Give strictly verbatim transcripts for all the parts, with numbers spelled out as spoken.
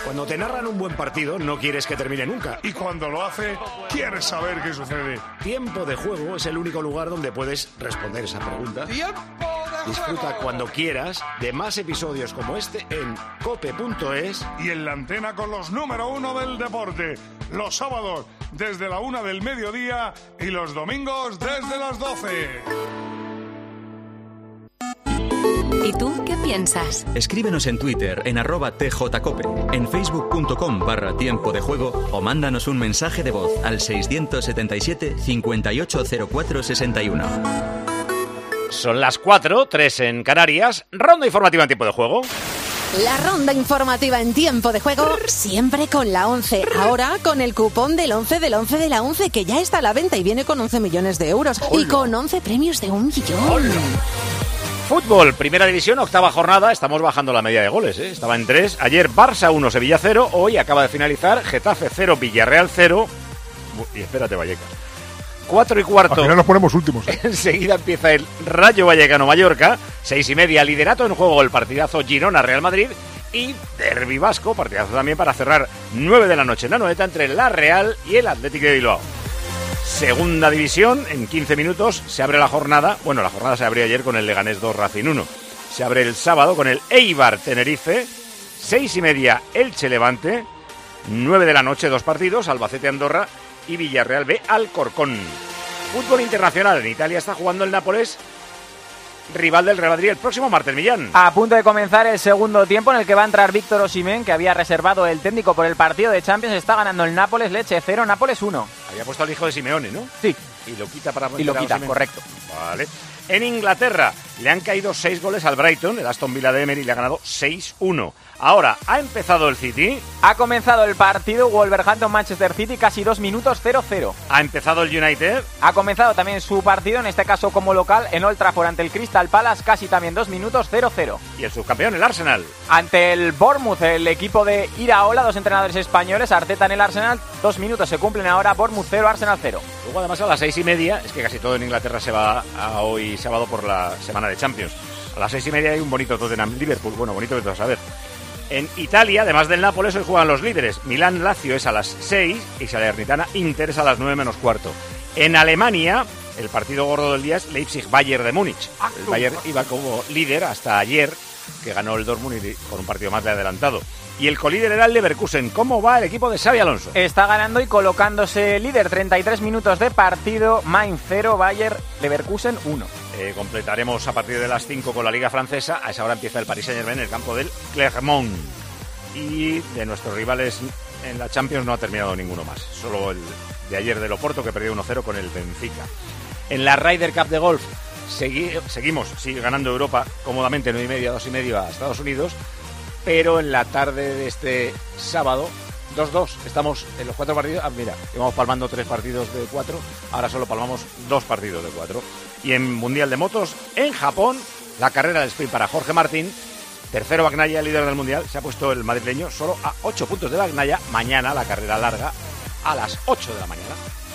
Cuando te narran un buen partido, no quieres que termine nunca. Y cuando lo hace, quieres saber qué sucede. Tiempo de Juego es el único lugar donde puedes responder esa pregunta. ¡Tiempo de Disfruta juego! cuando quieras de más episodios como este en cope punto es. Y en la antena con los número uno del deporte. Los sábados desde la una del mediodía y los domingos desde las doce. ¿Y tú qué piensas? Escríbenos en Twitter en arroba tjcope, en facebook.com barra tiempo de juego o mándanos un mensaje de voz al seiscientos setenta y siete, cincuenta y ocho cero cuatro sesenta y uno. Son las cuatro, tres en Canarias. Ronda informativa en tiempo de juego. La ronda informativa en tiempo de juego, siempre con la once. Ahora con el cupón del once del once de la once, que ya está a la venta y viene con once millones de euros. ¡Hola! Y con once premios de un millón. ¡Hola! Fútbol, primera división, octava jornada. Estamos bajando la media de goles, ¿eh? Estaba en tres. Ayer Barça uno, Sevilla cero. Hoy acaba de finalizar Getafe cero, Villarreal cero. Y espérate, Vallecas. cuatro y cuarto. Al final nos ponemos últimos. ¿eh? Enseguida empieza el Rayo Vallecano-Mallorca. seis y media, liderato en juego el partidazo Girona-Real Madrid. Y Derbi Vasco, partidazo también para cerrar nueve de la noche en la Anoeta entre la Real y el Athletic de Bilbao. Segunda división, en quince minutos se abre la jornada. Bueno, la jornada se abrió ayer con el Leganés dos, Racing uno. Se abre el sábado con el Eibar-Tenerife. seis y media, Elche-Levante. nueve de la noche, dos partidos, Albacete-Andorra y Villarreal B, Alcorcón. Fútbol internacional, en Italia está jugando el Nápoles, rival del Real Madrid, el próximo martes. Millán. A punto de comenzar el segundo tiempo en el que va a entrar Víctor Osimhen, que había reservado el técnico por el partido de Champions. Está ganando el Nápoles, Lecce cero, Nápoles uno. Había puesto al hijo de Simeone, ¿no? Sí. Y lo quita para... Y lo quita, correcto. Vale. En Inglaterra le han caído seis goles al Brighton, el Aston Villa de Emery le ha ganado seis uno. Ahora, ha empezado el City. Ha comenzado el partido Wolverhampton-Manchester City, casi dos minutos, cero cero. Ha empezado el United. Ha comenzado también su partido, en este caso como local, en Old Trafford ante el Crystal Palace, casi también dos minutos, cero cero. Y el subcampeón, el Arsenal. Ante el Bournemouth, el equipo de Iraola, dos entrenadores españoles, Arteta en el Arsenal, dos minutos se cumplen ahora, Bournemouth cero, Arsenal cero. Luego además a las seis y media, es que casi todo en Inglaterra se va a hoy sábado por la semana de Champions. A las seis y media hay un bonito Tottenham-Liverpool, bueno, bonito de todo saber. En Italia, además del Nápoles, hoy juegan los líderes. Milán-Lazio es a las seis y Salernitana-Inter es a las nueve menos cuarto. En Alemania, el partido gordo del día es Leipzig-Bayern de Múnich. El Bayern iba como líder hasta ayer, que ganó el Dortmund y con un partido más de adelantado. Y el colíder era el Leverkusen. ¿Cómo va el equipo de Xabi Alonso? Está ganando y colocándose líder, treinta y tres minutos de partido, Mainz cero, Bayern Leverkusen uno. Eh, completaremos a partir de las cinco con la Liga Francesa. A esa hora empieza el Paris Saint-Germain en el campo del Clermont. Y de nuestros rivales en la Champions no ha terminado ninguno más. Solo el de ayer del Oporto, que perdió uno cero con el Benfica. En la Ryder Cup de golf segui- seguimos, sigue ganando Europa cómodamente, nueve y media, dos y medio a Estados Unidos. Pero en la tarde de este sábado, dos dos, estamos en los cuatro partidos. Ah, mira, íbamos palmando tres partidos de cuatro, ahora solo palmamos dos partidos de cuatro. Y en Mundial de Motos, en Japón, la carrera del sprint para Jorge Martín, tercero Bagnaia, líder del Mundial, se ha puesto el madrileño solo a ocho puntos de Bagnaia. Mañana la carrera larga a las ocho de la mañana.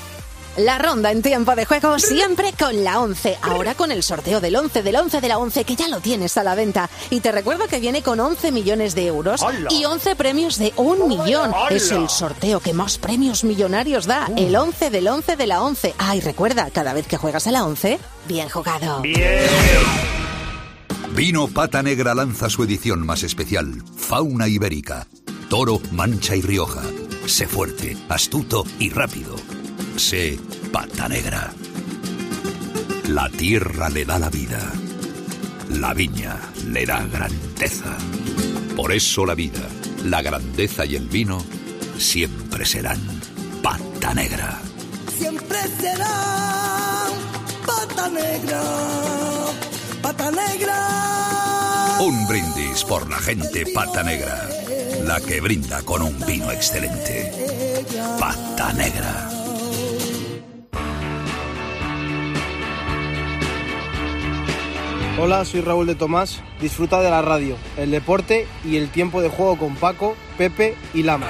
La ronda en tiempo de juego, siempre con la once. Ahora con el sorteo del once del once de la once, que ya lo tienes a la venta. Y te recuerdo que viene con once millones de euros. ¡Hola! Y once premios de un millón. ¡Hola! Es el sorteo que más premios millonarios da. Uh. El once del once de la once. Ah, y recuerda, cada vez que juegas a la once, bien jugado. Bien. Vino Pata Negra lanza su edición más especial, Fauna Ibérica. Toro, Mancha y Rioja. Sé fuerte, astuto y rápido. Sé Pata Negra. La tierra le da la vida. La viña le da grandeza. Por eso la vida, la grandeza y el vino siempre serán Pata Negra. Siempre serán Pata Negra. Pata Negra. Un brindis por la gente Pata Negra, la que brinda con un vino excelente. Pata Negra. Hola, soy Raúl de Tomás. Disfruta de la radio, el deporte y el tiempo de juego con Paco, Pepe y Lama.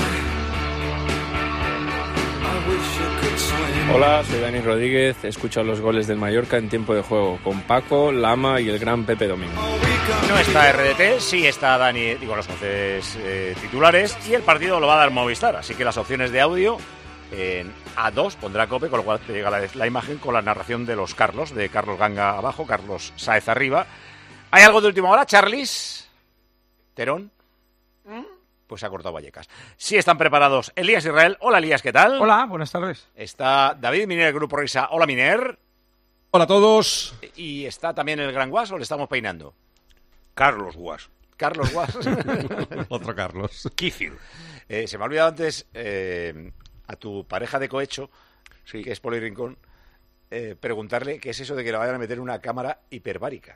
Hola, soy Dani Rodríguez. Escucho los goles del Mallorca en tiempo de juego con Paco, Lama y el gran Pepe Domingo. No está R D T, sí está Dani, digo, los once eh, titulares, y el partido lo va a dar Movistar, así que las opciones de audio en A dos pondrá COPE, con lo cual te llega la, la imagen con la narración de los Carlos, de Carlos Ganga abajo, Carlos Sáez arriba. ¿Hay algo de última hora, Charlis? ¿Terón? Pues se ha cortado Vallecas. Sí están preparados Elías Israel. Hola, Elías, ¿qué tal? Hola, buenas tardes. Está David Miner del Grupo Risa. Hola, Miner. Hola a todos. ¿Y está también el Gran Guas o le estamos peinando? Carlos Guas. Carlos Guas. Otro Carlos. Kicil. Eh, se me ha olvidado antes eh, a tu pareja de cohecho, sí, que es Poli Rincón, eh, preguntarle qué es eso de que le vayan a meter una cámara hiperbárica.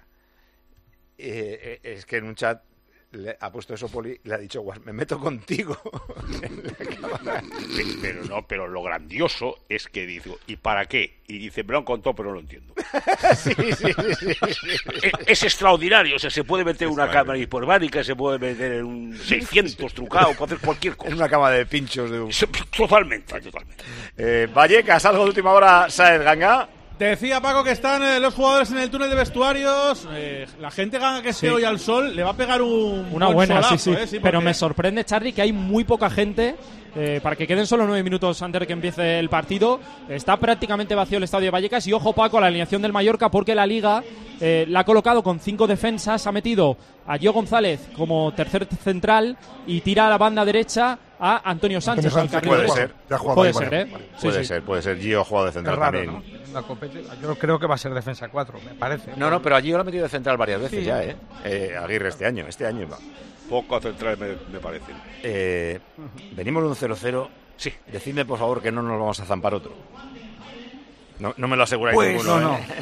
Eh, eh, es que en un chat le ha puesto eso Poli, le ha dicho, Guas, me meto contigo en la cámara. Pero no, pero lo grandioso es que digo, ¿y para qué? Y dice, me lo han contado, pero no lo entiendo. sí, sí, sí, sí, sí. Es, es extraordinario, o sea, se puede meter una cámara hiperbárica, se puede meter en un seiscientos trucado, puede hacer cualquier cosa. Es una cama de pinchos de un... Totalmente, totalmente. Eh, Vallecas, algo de última hora, Sáez Ganga. Te decía, Paco, que están eh, los jugadores en el túnel de vestuarios. Eh, la gente Ganga que esté Sí. hoy al sol le va a pegar un Una buen buena, solazo, sí, sí. eh, sí, Pero porque- me sorprende, Charly, que hay muy poca gente. Eh, para que queden solo nueve minutos antes de que empiece el partido. Está prácticamente vacío el estadio de Vallecas. Y ojo, Paco, a la alineación del Mallorca, porque la Liga eh, la ha colocado con cinco defensas. Ha metido a Gio González como tercer central y tira a la banda derecha a Antonio Sánchez. Antonio Sánchez, al carril puede derecho. ser, ya ha jugado puede ahí, ser, vale, ¿eh? vale. Sí, puede sí. ser, puede ser. Gio ha jugado de central Es raro, también. ¿no? La competi- Yo creo que va a ser defensa cuatro, me parece. No, no, pero allí lo ha metido de central varias veces Sí. ya, ¿eh? eh Aguirre este año, este año. Poco central me, me parecen. Eh, venimos de un cero cero. Sí. Decidme, por favor, que no nos vamos a zampar otro. No, no me lo aseguráis Pues ninguno, no, ¿eh?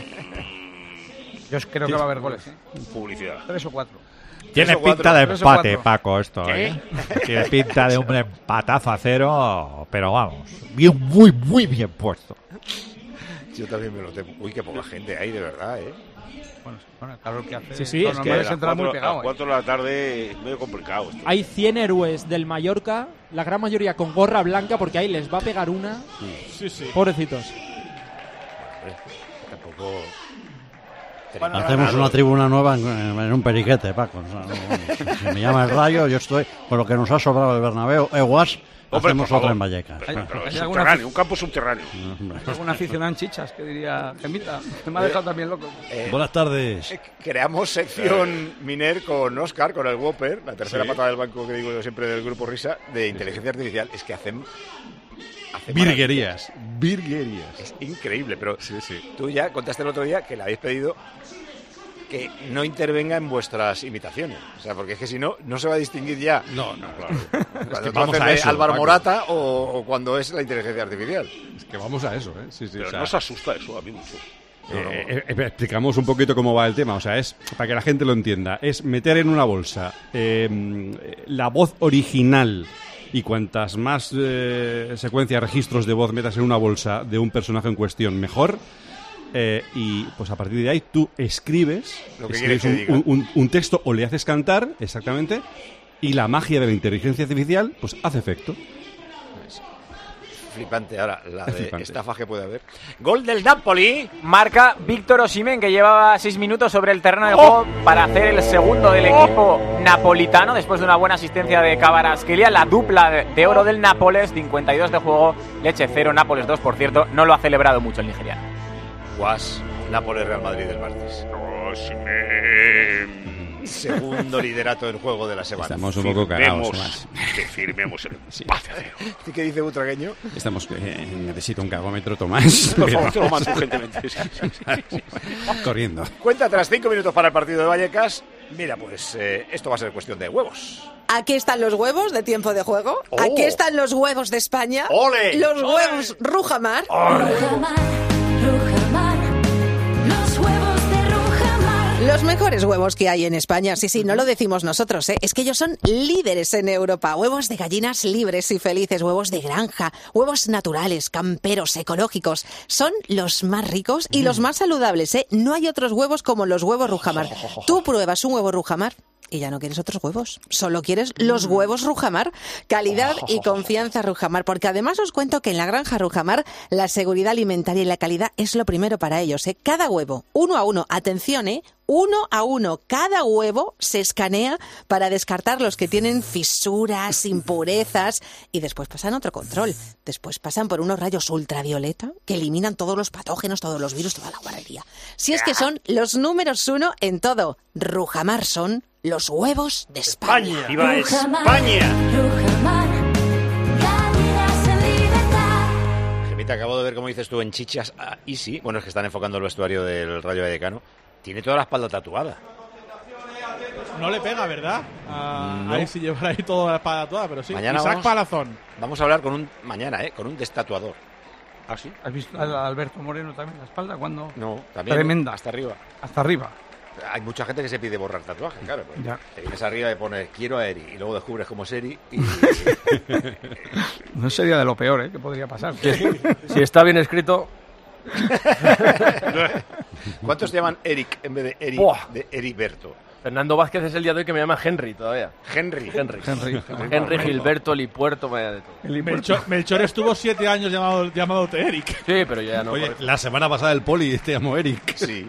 Yo creo que va a haber goles, ¿eh? Publicidad. Tres o cuatro. Tiene Tres o pinta de cuatro. empate, Tres o cuatro. Paco, esto. ¿Qué? ¿eh? Tiene pinta de un empatazo a cero, pero vamos, bien, muy, muy bien puesto. Yo también me lo temo. Uy, qué poca gente hay, de verdad, ¿eh? Bueno, bueno, el calor que hace. Sí, sí, lo es normal que es a las entrar muy cuatro- pegado, a las ¿eh? cuatro de la tarde es medio complicado esto. Hay cien héroes del Mallorca, la gran mayoría con gorra blanca, porque ahí les va a pegar una. Sí, sí. Pobrecitos. Hombre, tampoco... Bueno, Hacemos una tribuna nueva en, en un periquete, Paco. O sea, no, si me llama el Rayo, yo estoy con lo que nos ha sobrado el Bernabéu. Eguas, Hombre, hacemos por favor. otra en Vallecas. Pero, pero ¿Hay es alguna subterráneo, afic- un campo subterráneo. Algún aficionado en chichas, que diría Gemita. Me ha dejado también loco. Eh, Buenas tardes. eh, creamos sección Miner con Oscar, con el Whopper, la tercera Sí. patada del banco que digo yo siempre del Grupo Risa, de inteligencia artificial. Es que hacen... hacen Virguerías. Virguerías. Es increíble, pero Sí, sí. tú ya contaste el otro día que le habéis pedido que no intervenga en vuestras imitaciones. O sea, porque es que si no, no se va a distinguir ya No, no, claro. cuando Es que tú vamos haces a de eso, Álvaro Paco. Morata o, o cuando es la inteligencia artificial. Es que vamos a eso, ¿eh? Sí, sí. Pero o sea, no se asusta eso a mí mucho. eh, eh, eh, explicamos un poquito cómo va el tema. O sea, es, para que la gente lo entienda, es meter en una bolsa eh, la voz original y cuantas más eh, secuencias, registros de voz metas en una bolsa de un personaje en cuestión, mejor. Eh, y pues a partir de ahí tú escribes, Lo que escribes quieres que un, diga. un- un texto o le haces cantar, exactamente, y la magia de la inteligencia artificial pues hace efecto. Flipante ahora, la Es de flipante. estafas que puede haber. Gol del Napoli. Marca Víctor Osimhen, que llevaba seis minutos sobre el terreno de ¡Oh! juego para hacer el segundo del equipo napolitano, después de una buena asistencia de Kvaratskhelia. La dupla de, de oro del Nápoles, cincuenta y dos de juego, Leche cero, Nápoles dos, por cierto. No lo ha celebrado mucho el nigeriano. Guas, Napoli Real Madrid del martes. Osimhen. Segundo liderato del juego de la semana. Estamos un poco cagados. Firmemos, más. que firmemos el empate a cero. ¿Y qué dice Butragueño? Estamos, eh, necesito un cagómetro, Tomás. Por pero- favor, te lo mando urgentemente. Sí, sí, sí, sí. Corriendo. Cuenta tras cinco minutos para el partido de Vallecas. Mira, pues eh, esto va a ser cuestión de huevos. Aquí están los huevos de tiempo de juego. Oh. Aquí están los huevos de España. ¡Ole! Los ¡Ole! huevos Rujamar. Rujamar, Rujamar, los huevos de Rujamar. Los mejores huevos que hay en España. Sí, sí, no lo decimos nosotros, ¿eh? Es que ellos son líderes en Europa. Huevos de gallinas libres y felices, huevos de granja, huevos naturales, camperos, ecológicos. Son los más ricos y los más saludables, ¿eh? No hay otros huevos como los huevos Rujamar. ¿Tú pruebas un huevo Rujamar? Y ya no quieres otros huevos, solo quieres los huevos Rujamar. Calidad y confianza Rujamar, porque además os cuento que en la granja Rujamar la seguridad alimentaria y la calidad es lo primero para ellos, ¿eh? Cada huevo, uno a uno, atención, ¿eh? Uno a uno, cada huevo se escanea para descartar los que tienen fisuras, impurezas, y después pasan otro control. Después pasan por unos rayos ultravioleta que eliminan todos los patógenos, todos los virus, toda la guarrería. Si es que son los números uno en todo. Rujamar son los huevos de España. España. ¡Viva España! Gemita, acabo de ver cómo dices tú en chichas a Easy. Bueno, es que están enfocando el vestuario del Rayo Vallecano. Tiene toda la espalda tatuada. No le pega, ¿verdad? A, No. Ahí sí llevar ahí toda la espalda toda, pero sí. Mañana Isaac vamos, Palazón. Vamos a hablar con un mañana, ¿eh? Con un destatuador. ¿Ah, sí? ¿Has visto a Alberto Moreno también la espalda? ¿Cuándo? No, también. Tremenda. Hasta arriba. Hasta arriba. Hay mucha gente que se pide borrar tatuajes, claro. Pues Ya. te vienes arriba y pones quiero a Eri y luego descubres cómo es Eri y... No sería de lo peor, ¿eh? Que podría pasar. Si, si está bien escrito... ¿Cuántos te llaman Eric en vez de Eri, Buah. de Heriberto? Fernando Vázquez es el día de hoy que me llama Henry todavía. Henry. Henry. Henry. Henry, Gilberto, Lipuerto, vaya de todo. Melchor, Melchor estuvo siete años llamado, llamado Eric. Sí, pero ya no. Oye, por eso. la semana pasada el Poli te llamó Eric. Sí.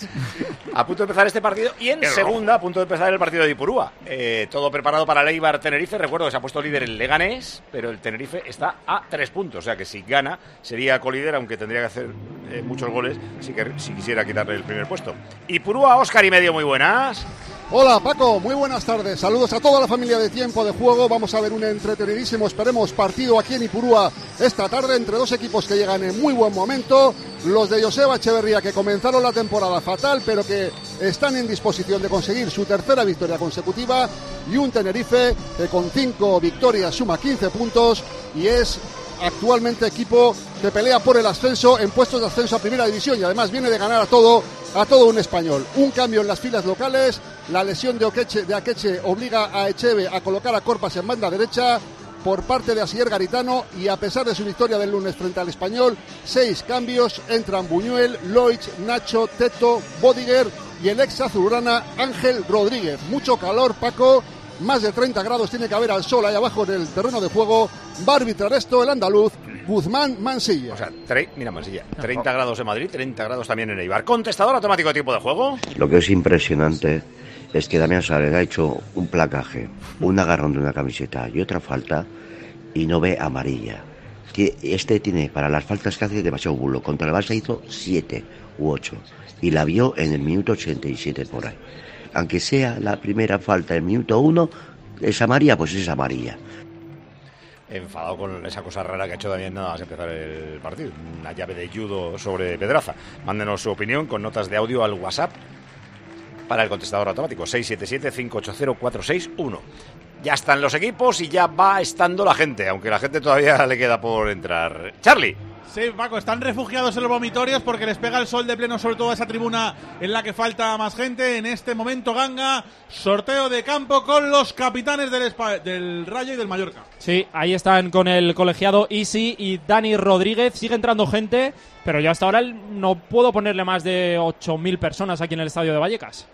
A punto de empezar este partido y en segunda a punto de empezar el partido de Ipurúa. Eh, todo preparado para el Eibar Tenerife. Recuerdo que se ha puesto líder el Leganés, pero el Tenerife está a tres puntos. O sea que si gana sería colíder, aunque tendría que hacer eh, muchos goles si, que, si quisiera quitarle el primer puesto. Ipurúa, Óscar y medio, muy buenas. Hola Paco, muy buenas tardes. Saludos a toda la familia de Tiempo de Juego. Vamos a ver un entretenidísimo, esperemos, partido aquí en Ipurúa esta tarde entre dos equipos que llegan en muy buen momento. Los de Joseba Echeverría, que comenzaron la temporada fatal, pero que están en disposición de conseguir su tercera victoria consecutiva. Y un Tenerife que con cinco victorias suma quince puntos y es actualmente equipo que pelea por el ascenso en puestos de ascenso a Primera División y además viene de ganar a todo a todo un español. Un cambio en las filas locales, la lesión de Oqueche, de Akeche obliga a Echeve a colocar a Corpas en banda derecha por parte de Asier Garitano y a pesar de su victoria del lunes frente al Español, seis cambios, entran Buñuel, Loich, Nacho, Teto, Bodiger y el ex azulgrana Ángel Rodríguez. Mucho calor, Paco. Más de treinta grados tiene que haber al sol ahí abajo en el terreno de juego. Va a arbitrar esto el andaluz Guzmán Mansilla. O sea, tre- mira Mansilla, treinta grados en Madrid, treinta grados también en Eibar. Contestador automático de tiempo de juego. Lo que es impresionante es que Damián Suárez ha hecho un placaje, un agarrón de una camiseta y otra falta y no ve amarilla. Este tiene, para las faltas que hace, demasiado bulo. Contra el Barça hizo siete u ocho y la vio en el minuto ochenta y siete por ahí. Aunque sea la primera falta del minuto uno, es amarilla, pues es amarilla. Enfadado con esa cosa rara que ha hecho también nada más empezar el partido. Una llave de judo sobre Pedraza. Mándenos su opinión con notas de audio al WhatsApp para el contestador automático seis siete siete, cinco ocho cero, cuatro seis uno. Ya están los equipos y ya va estando la gente, aunque la gente todavía le queda por entrar. Charlie. Sí, Paco, están refugiados en los vomitorios porque les pega el sol de pleno, sobre todo a esa tribuna en la que falta más gente. En este momento, Ganga, sorteo de campo con los capitanes del, Espa- del Rayo y del Mallorca. Sí, ahí están con el colegiado Isi y Dani Rodríguez. Sigue entrando gente, pero yo hasta ahora no puedo ponerle más de ocho mil personas aquí en el estadio de Vallecas.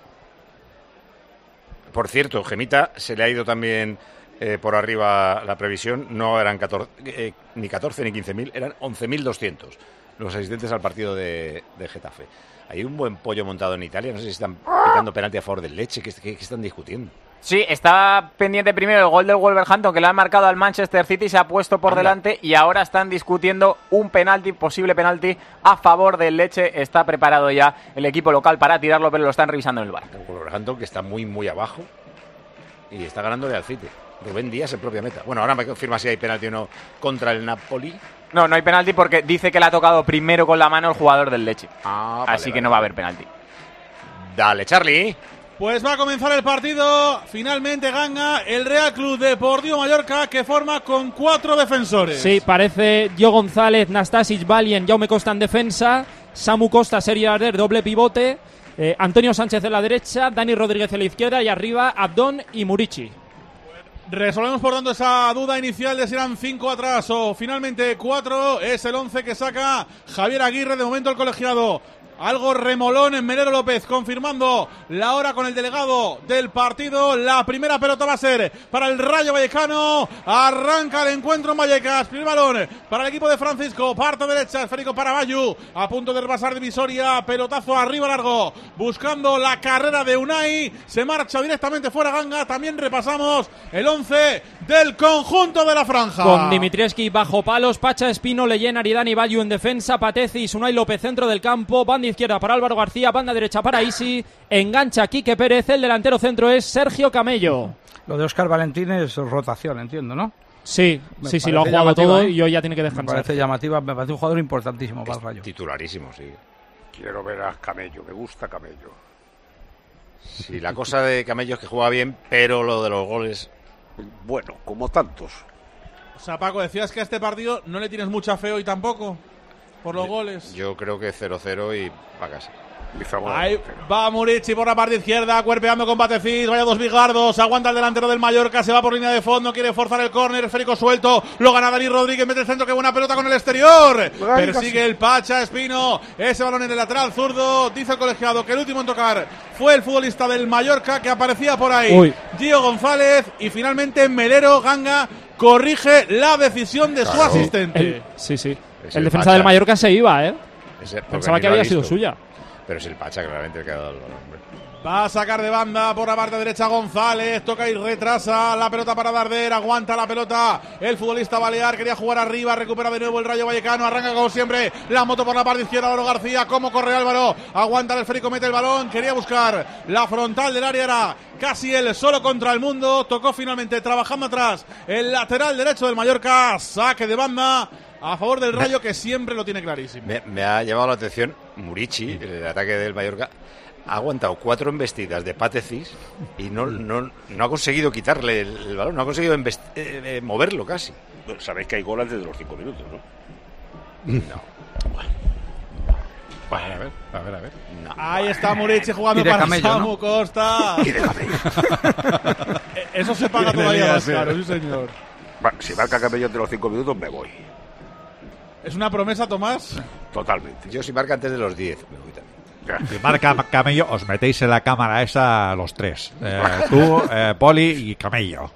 Por cierto, Gemita, se le ha ido también eh, por arriba la previsión. No eran catorce, eh, ni catorce ni quince mil, eran once mil doscientos los asistentes al partido de, de Getafe. Hay un buen pollo montado en Italia. No sé si están pitando penalti a favor del Leche. ¿Qué, qué, qué están discutiendo? Sí, está pendiente primero el gol del Wolverhampton que le ha marcado al Manchester City, se ha puesto por Anda. delante y ahora están discutiendo un penalti, posible penalti a favor del Leche. Está preparado ya el equipo local para tirarlo, pero lo están revisando en el bar. El Wolverhampton, que está muy, muy abajo y está ganándole al City. Rubén Díaz en propia meta. Bueno, ahora me confirma si hay penalti o no contra el Napoli. No, no hay penalti porque dice que le ha tocado primero con la mano el jugador del Leche. Ah, vale, Así que vale, no va a vale. haber penalti. Dale, Charlie. Pues va a comenzar el partido. Finalmente, Ganga, el Real Club Deportivo Mallorca, que forma con cuatro defensores. Sí, parece Gio González, Nastasic, Valien, Jaume Costa en defensa, Samu Costa, Sergi Arder, doble pivote, eh, Antonio Sánchez en la derecha, Dani Rodríguez en la izquierda y arriba Abdón y Murici. Resolvemos por tanto esa duda inicial de si eran cinco atrás o finalmente cuatro. Es el once que saca Javier Aguirre. De momento el colegiado algo remolón en Melero López, confirmando la hora con el delegado del partido. La primera pelota va a ser para el Rayo Vallecano. Arranca el encuentro en Vallecas. Primer balón para el equipo de Francisco. Parte derecha, esférico para Bayu. A punto de rebasar divisoria. Pelotazo arriba largo. Buscando la carrera de Unai. Se marcha directamente fuera Ganga. También repasamos el once del conjunto de la franja. Con Dimitrievski bajo palos, Pacha, Espino, Leyen, Aridani, Bayu en defensa, Patezis, Unai López centro del campo, banda izquierda para Álvaro García, banda derecha para Isi, engancha Quique Pérez, el delantero centro es Sergio Camello. Lo de Óscar Valentín es rotación, entiendo, ¿no? Sí, Me sí, sí, lo ha jugado llamativa, todo ¿eh? y hoy ya tiene que Me descansar. parece llamativa, me parece un jugador importantísimo para el Rayo. Titularísimo, sí. Quiero ver a Camello, me gusta Camello. Sí, la cosa de Camello es que juega bien, pero lo de los goles... Bueno, como tantos. O sea, Paco, decías que a este partido no le tienes mucha fe hoy tampoco, por los goles. Yo creo que cero cero y para casa. Ahí va Murici por la parte izquierda, cuerpeando con Batecid, vaya dos bigardos, aguanta el delantero del Mallorca, se va por línea de fondo, quiere forzar el córner, esférico suelto, lo gana Dani Rodríguez, mete el centro, qué buena pelota con el exterior, persigue el Pacha Espino, ese balón en el lateral zurdo, dice el colegiado que el último en tocar fue el futbolista del Mallorca que aparecía por ahí, Uy. Gio González, y finalmente Melero Ganga corrige la decisión de su Claro. asistente. El- sí, sí. Es el el defensa Pacha. del Mallorca se iba, ¿eh? Ese- porque Pensaba ni que lo ha había sido visto. suya. Pero es el Pacha, claramente, que ha dado el balón, hombre. Va a sacar de banda por la parte derecha González, toca y retrasa la pelota para Darder, aguanta la pelota el futbolista balear, quería jugar arriba, recupera de nuevo el Rayo Vallecano, arranca como siempre la moto por la parte izquierda, Álvaro García, cómo corre Álvaro, aguanta el esférico, mete el balón, quería buscar la frontal del área, era casi él solo contra el mundo, tocó finalmente trabajando atrás el lateral derecho del Mallorca, saque de banda a favor del Rayo que siempre lo tiene clarísimo. Me, me ha llamado la atención Murici, el ataque del Mallorca. Ha aguantado cuatro embestidas de Patecis y no, no, no ha conseguido quitarle el, el balón, no ha conseguido embest- eh, eh, moverlo casi. Bueno, sabéis que hay gol antes de los cinco minutos, ¿no? No. Bueno, a ver, a ver, a ver. No. Ahí está Murici jugando Y de para Camello, Samu ¿no? Costa. Y de Camello. Eh, Eso se paga Tiene todavía lías, más eh. caro, sí señor. Bueno, si marca Camello antes de los cinco minutos, me voy. ¿Es una promesa, Tomás? Totalmente. Yo si marca antes de los diez, me voy también. Si marca Camello, os metéis en la cámara esa los tres. Eh, tú, eh, Poli y Camello.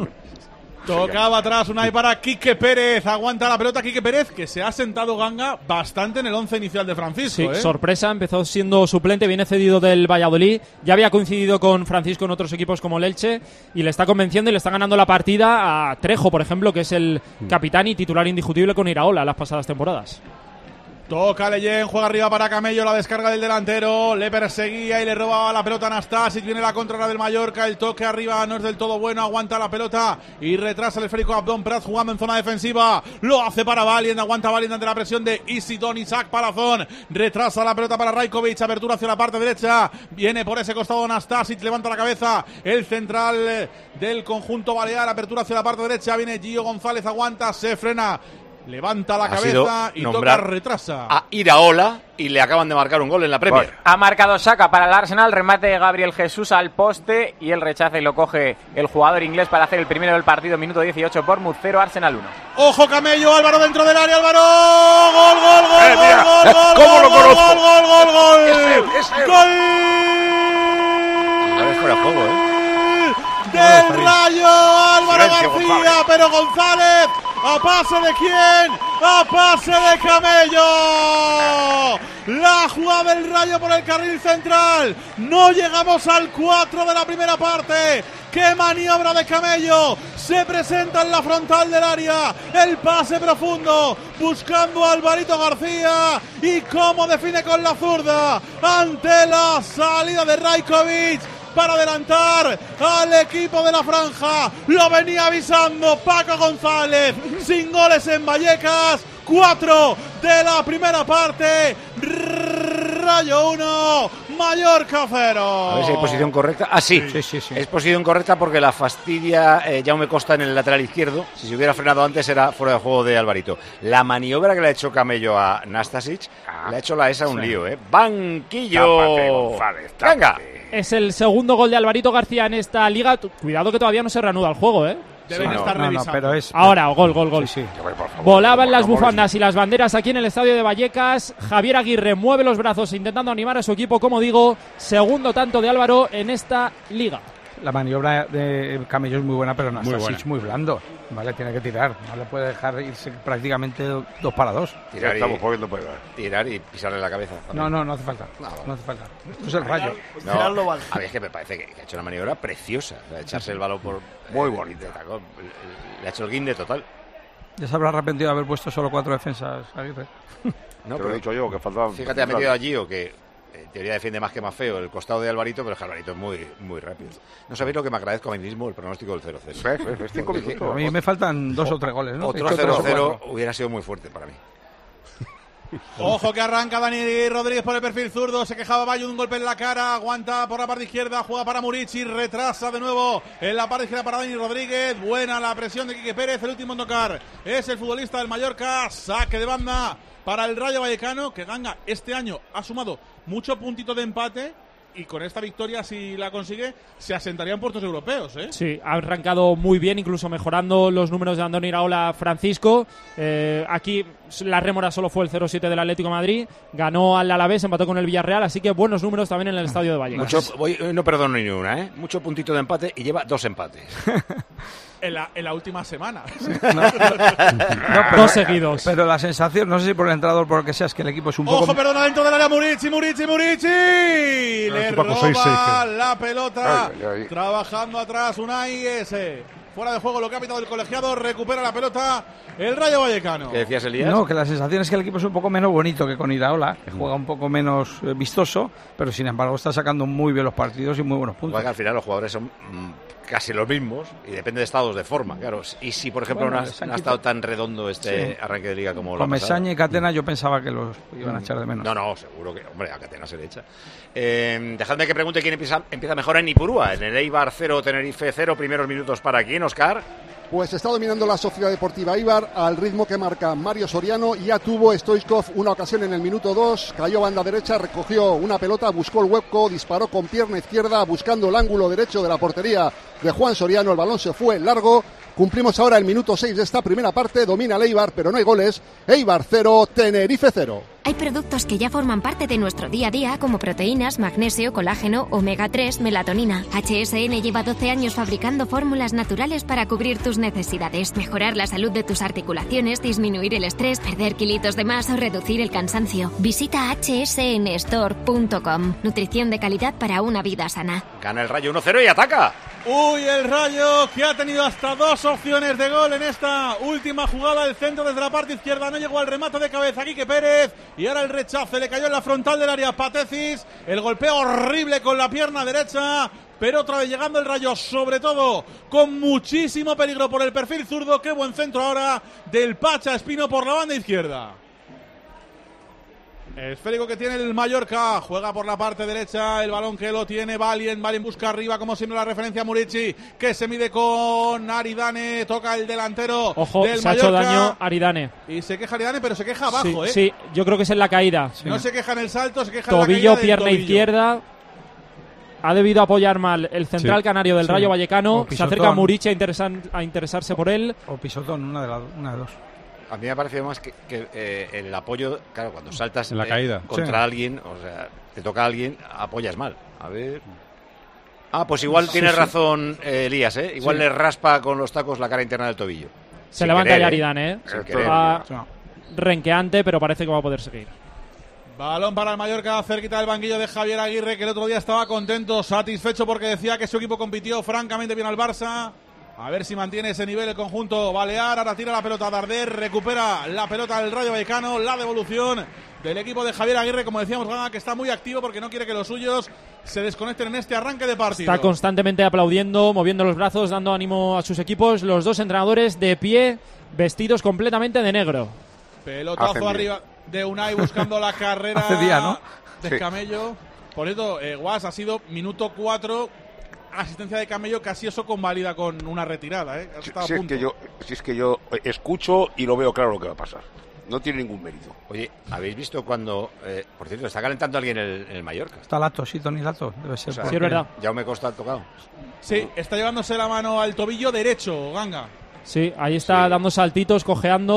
Tocaba atrás Unai para Quique Pérez. Aguanta la pelota Quique Pérez, que se ha sentado Ganga bastante en el once inicial de Francisco. Sí, ¿eh? sorpresa, empezó siendo suplente, viene cedido del Valladolid, ya había coincidido con Francisco en otros equipos como el Elche y le está convenciendo y le está ganando la partida a Trejo, por ejemplo, que es el capitán y titular indiscutible con Iraola las pasadas temporadas. Toca Leyen, juega arriba para Camello, la descarga del delantero, le perseguía y le robaba la pelota a Anastasic, viene la contra del Mallorca, el toque arriba no es del todo bueno, aguanta la pelota y retrasa el esférico Abdón Prats jugando en zona defensiva, lo hace para Valient, aguanta Valient ante la presión de Isidon Isaac Palazón, retrasa la pelota para Rajkovic, apertura hacia la parte derecha, viene por ese costado Anastasic, levanta la cabeza, el central eh, del conjunto balear, apertura hacia la parte derecha, viene Gio González, aguanta, se frena, levanta la Ha sido cabeza y toca, nombrar retrasa. A Iraola y le acaban de marcar un gol en la Premier. Ha marcado Saka para el Arsenal, remate de Gabriel Jesús al poste y el rechace lo coge el jugador inglés para hacer el primero del partido, minuto dieciocho, Bournemouth cero, Arsenal uno. Ojo Camello, Álvaro dentro del área, Álvaro, gol, gol, gol, Eh, mira, gol, gol, ¿cómo gol, lo gol, conozco? gol, gol, gol, gol, Es él, es él. gol A ver, fuera de juego, ¿eh? del Rayo, Álvaro Silencio, García, González. pero González, ¿a pase de quién? ¡A pase de Camello! La jugada del Rayo por el carril central. No llegamos al cuatro de la primera parte. ¡Qué maniobra de Camello! Se presenta en la frontal del área. El pase profundo. Buscando a Alvarito García. Y cómo define con la zurda. Ante la salida de Rajkovic. Para adelantar al equipo de la franja. Lo venía avisando Paco González. Sin goles en Vallecas. Cuatro de la primera parte. Rayo uno, Mallorca cero. A ver si hay posición correcta. Ah, sí. Sí, sí, sí. Es posición correcta porque la fastidia eh, Jaume Costa en el lateral izquierdo. Si se hubiera frenado antes era fuera de juego de Alvarito. La maniobra que le ha hecho Camello a Nastasic le ha hecho la esa un Sí. lío, ¿eh? Banquillo. Tápate, González, tápate. Venga. Es el segundo gol de Alvarito García en esta liga. Tu- Cuidado que todavía no se reanuda el juego, ¿eh? Deben Sí, no, estar No, no, revisando. pero es... Ahora, gol, gol, gol. Sí, sí. Que voy, por favor. Volaban las bufandas y las banderas aquí en el estadio de Vallecas. Javier Aguirre mueve los brazos intentando animar a su equipo, como digo, segundo tanto de Álvaro en esta liga. La maniobra de Camello es muy buena, pero no Muy es buena. muy blando. Vale, tiene que tirar, no le puede dejar irse prácticamente dos para dos. Tirar y, Estamos poniendo para tirar y pisarle la cabeza. también. No, no, no hace falta. No, vale. No hace falta. Esto es el Rayo. No, a mí es que me parece que, que ha hecho una maniobra preciosa. O sea, echarse el balón por... Muy eh, bonito. de tacón. Le ha hecho el guinde total. Ya se habrá arrepentido de haber puesto solo cuatro defensas, Aguirre. No, Te lo he dicho yo, que faltaban... Fíjate, ha metido a Gio, que en teoría defiende más que más feo el costado de Alvarito, pero es que Alvarito es muy, muy rápido. No sabéis lo que me agradezco a mí mismo el pronóstico del cero cero. ¿Ves? ¿Ves? Cinco Porque minutos. A mí me faltan dos o tres goles, ¿no? Otro He hecho cero tres o cero cuatro. hubiera sido muy fuerte para mí. Ojo que arranca Dani Rodríguez por el perfil zurdo, se quejaba Bayo de un golpe en la cara, aguanta por la parte izquierda, juega para Murici, retrasa de nuevo en la parte izquierda para Dani Rodríguez, buena la presión de Quique Pérez, el último en tocar es el futbolista del Mallorca, saque de banda para el Rayo Vallecano, que Ganga este año ha sumado mucho puntito de empate y con esta victoria, si la consigue, se asentaría en puestos europeos, ¿eh? Sí, ha arrancado muy bien, incluso mejorando los números de Andoni Iraola Francisco. Eh, aquí la rémora solo fue el cero siete del Atlético de Madrid, ganó al Alavés, empató con el Villarreal, así que buenos números también en el estadio de Vallecas. Mucho, voy, no perdono ni una, ¿eh? Mucho puntito de empate y lleva dos empates. En la, en la última semana. No, pero- Dos seguidos. Pero la sensación, no sé si por el entrenador o por lo que sea, es que el equipo es un poco... Ojo, perdona, dentro del área Murici, Murici, Murici. Le Paco, roba seis, seis, que- la pelota. Ay, ay, ay. Trabajando atrás Unai ese. Fuera de juego lo que ha pitado el colegiado. Recupera la pelota el Rayo Vallecano. ¿Qué decías, Elías? No, que la sensación es que el equipo es un poco menos bonito que con Iraola, que juega un poco menos eh, vistoso, pero sin embargo está sacando muy bien los partidos y muy buenos puntos. Igual que al final los jugadores son mm, casi los mismos y depende de estados de forma, claro. Y si, por ejemplo, Bueno, no, ha, les han no ha quitado- estado tan redondo este Sí. arranque de liga como la Con pasada. Mesaña y Catena yo pensaba que los iban a echar de menos. No, no, seguro que, hombre, a Catena se le echa. Eh, dejadme que pregunte quién empieza, empieza mejor en Ipurúa, en el Eibar cero, Tenerife cero, primeros minutos para quién, Oscar. Pues está dominando la Sociedad Deportiva Eibar al ritmo que marca Mario Soriano. Ya tuvo Stoichkov una ocasión en el minuto dos, cayó banda derecha, recogió una pelota, buscó el hueco, disparó con pierna izquierda buscando el ángulo derecho de la portería de Juan Soriano. El balón se fue largo. Cumplimos ahora el minuto seis de esta primera parte. Domina el Eibar, pero no hay goles. Eibar cero, Tenerife cero. Hay productos que ya forman parte de nuestro día a día, como proteínas, magnesio, colágeno, omega tres, melatonina. H S N lleva doce años fabricando fórmulas naturales para cubrir tus necesidades, mejorar la salud de tus articulaciones, disminuir el estrés, perder kilitos de más o reducir el cansancio. Visita hache ese ene store punto com. Nutrición de calidad para una vida sana. Gana el Rayo uno cero y ataca. Uy, el Rayo que ha tenido hasta dos opciones de gol en esta última jugada. El centro desde la parte izquierda no llegó al remate de cabeza Quique Pérez. Y ahora el rechace le cayó en la frontal del área Patecis. El golpeo horrible con la pierna derecha. Pero otra vez llegando el Rayo, sobre todo con muchísimo peligro por el perfil zurdo. Qué buen centro ahora del Pacha Espino por la banda izquierda. Esférico que tiene el Mallorca, juega por la parte derecha, el balón que lo tiene Valien, Valien busca arriba como siempre la referencia a Murici, que se mide con Aridane, toca el delantero Ojo, del se Mallorca. ha hecho daño Aridane. Y se queja Aridane, pero se queja abajo, sí, ¿eh? sí, yo creo que es en la caída. No se queja en el salto, se queja en la Tobillo, caída del pierna tobillo. izquierda. Ha debido apoyar mal el central Sí, canario del sí. Rayo Vallecano. O Se pisotón. acerca Murici a, interesan- a interesarse por él. O pisotón, una de, la, una de dos. A mí me ha parecido más que, que eh, el apoyo, claro, cuando saltas En la eh, caída. contra Sí. alguien, o sea, te toca a alguien, apoyas mal. A ver. Ah, pues igual Sí, tiene sí. razón eh, Elías, ¿eh? Igual Sí. le raspa con los tacos la cara interna del tobillo. Se Sin levanta querer, ya ¿eh? Aridane, ¿eh? Sin querer. Va renqueante, pero parece que va a poder seguir. Balón para el Mallorca, cerquita del banquillo de Javier Aguirre, que el otro día estaba contento, satisfecho porque decía que su equipo compitió francamente bien al Barça. A ver si mantiene ese nivel el conjunto balear. Ahora tira la pelota a Darder, recupera la pelota del Rayo Vallecano, la devolución del equipo de Javier Aguirre, como decíamos, Gana, que está muy activo porque no quiere que los suyos se desconecten en este arranque de partido. Está constantemente aplaudiendo, moviendo los brazos, dando ánimo a sus equipos. Los dos entrenadores de pie, vestidos completamente de negro. Pelotazo Hacen bien. arriba de Unai buscando la carrera Hace día, ¿no? de Sí. Camello. Por eso, eh, Guas ha sido minuto cuatro, asistencia de Camello, casi eso convalida con una retirada. ¿eh? Ha Si, estado a si es punto. que yo, si es que yo escucho y lo veo claro lo que va a pasar. No tiene ningún mérito. Oye, ¿habéis visto cuando, eh, por cierto, está calentando alguien en el, en el Mallorca? Está Lato, sí, Tony Lato, debe ser. O sea, porque- Ya me Costa ha tocado. Sí, está llevándose la mano al tobillo derecho, Ganga. Sí, ahí está dando saltitos, cojeando.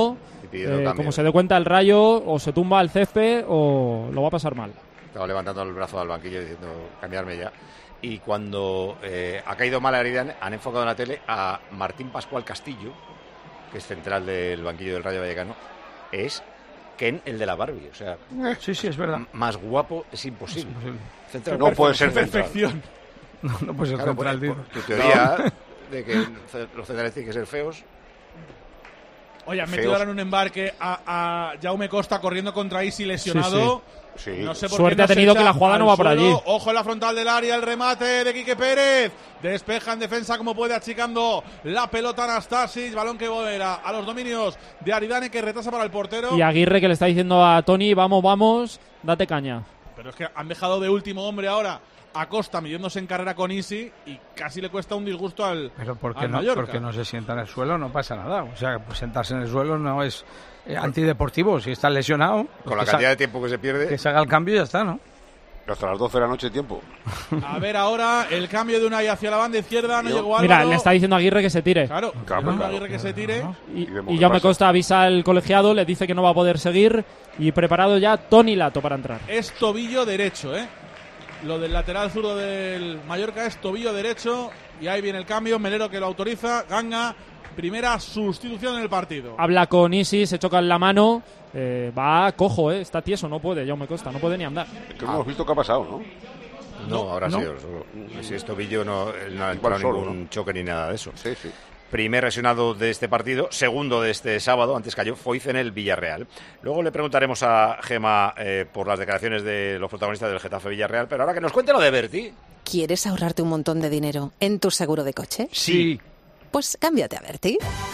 pidiendo eh, cambio. como se dé cuenta el Rayo, o se tumba al césped o lo va a pasar mal. Estaba levantando el brazo al banquillo diciendo cambiarme ya. Y cuando eh, ha caído mal Aridane, han enfocado en la tele a Martín Pascual Castillo, que es central del banquillo del Rayo Vallecano. Es Ken, el de la Barbie. O sea, sí, sí, es verdad. Más guapo es imposible. Es imposible. Central, No puede ser perfección. No, no puede ser Claro, central, por- tío. por tu teoría de que los centrales tienen que ser feos. Oye, han Feos. metido ahora en un embarque a, a Jaume Costa corriendo contra Isi lesionado. Sí, sí. No sé por Suerte qué no ha tenido se que echa la jugada al no va por suelo. allí. Ojo en la frontal del área, el remate de Quique Pérez. Despeja en defensa como puede, achicando la pelota Anastasic. Balón que volverá a los dominios de Aridane, que retrasa para el portero. Y Aguirre que le está diciendo a Tony, vamos, vamos, date caña. Pero es que han dejado de último hombre ahora a Costa midiéndose en carrera con Isi y casi le cuesta un disgusto al, Pero ¿por qué al no, Mallorca. porque no se sienta en el suelo? No pasa nada. O sea, pues sentarse en el suelo no es eh, antideportivo. Si está lesionado, pues Con la que cantidad sa- de tiempo que se pierde. que se haga el cambio y ya está, ¿no? Hasta las doce de la noche de tiempo. A ver ahora el cambio de Unai hacia la banda izquierda. No llegó Mira, Álvaro. le está diciendo a Aguirre que se tire. Claro, Claro, Unai claro. Aguirre que se tire. Y, vemos y qué ya me pasa. Costa avisa al colegiado, le dice que no va a poder seguir y preparado ya Tony Lato para entrar. Es tobillo derecho, ¿eh? Lo del lateral zurdo del Mallorca es tobillo derecho. Y ahí viene el cambio. Melero que lo autoriza. Ganga, primera sustitución en el partido. Habla con Isi, se choca en la mano. eh, va cojo, eh, está tieso, no puede, ya me Costa, no puede ni andar. Que no hemos visto qué ha pasado, ¿no? No, ahora no. sí. solo- Si es tobillo, no, él no ha Igual entrado solo, ningún ¿no? choque ni nada de eso. Sí, sí. Primer lesionado de este partido, segundo de este sábado, antes cayó Foiz en el Villarreal. Luego le preguntaremos a Gema eh, por las declaraciones de los protagonistas del Getafe Villarreal, pero ahora que nos cuente lo de Berti. ¿Quieres ahorrarte un montón de dinero en tu seguro de coche? Sí. Pues cámbiate a Berti.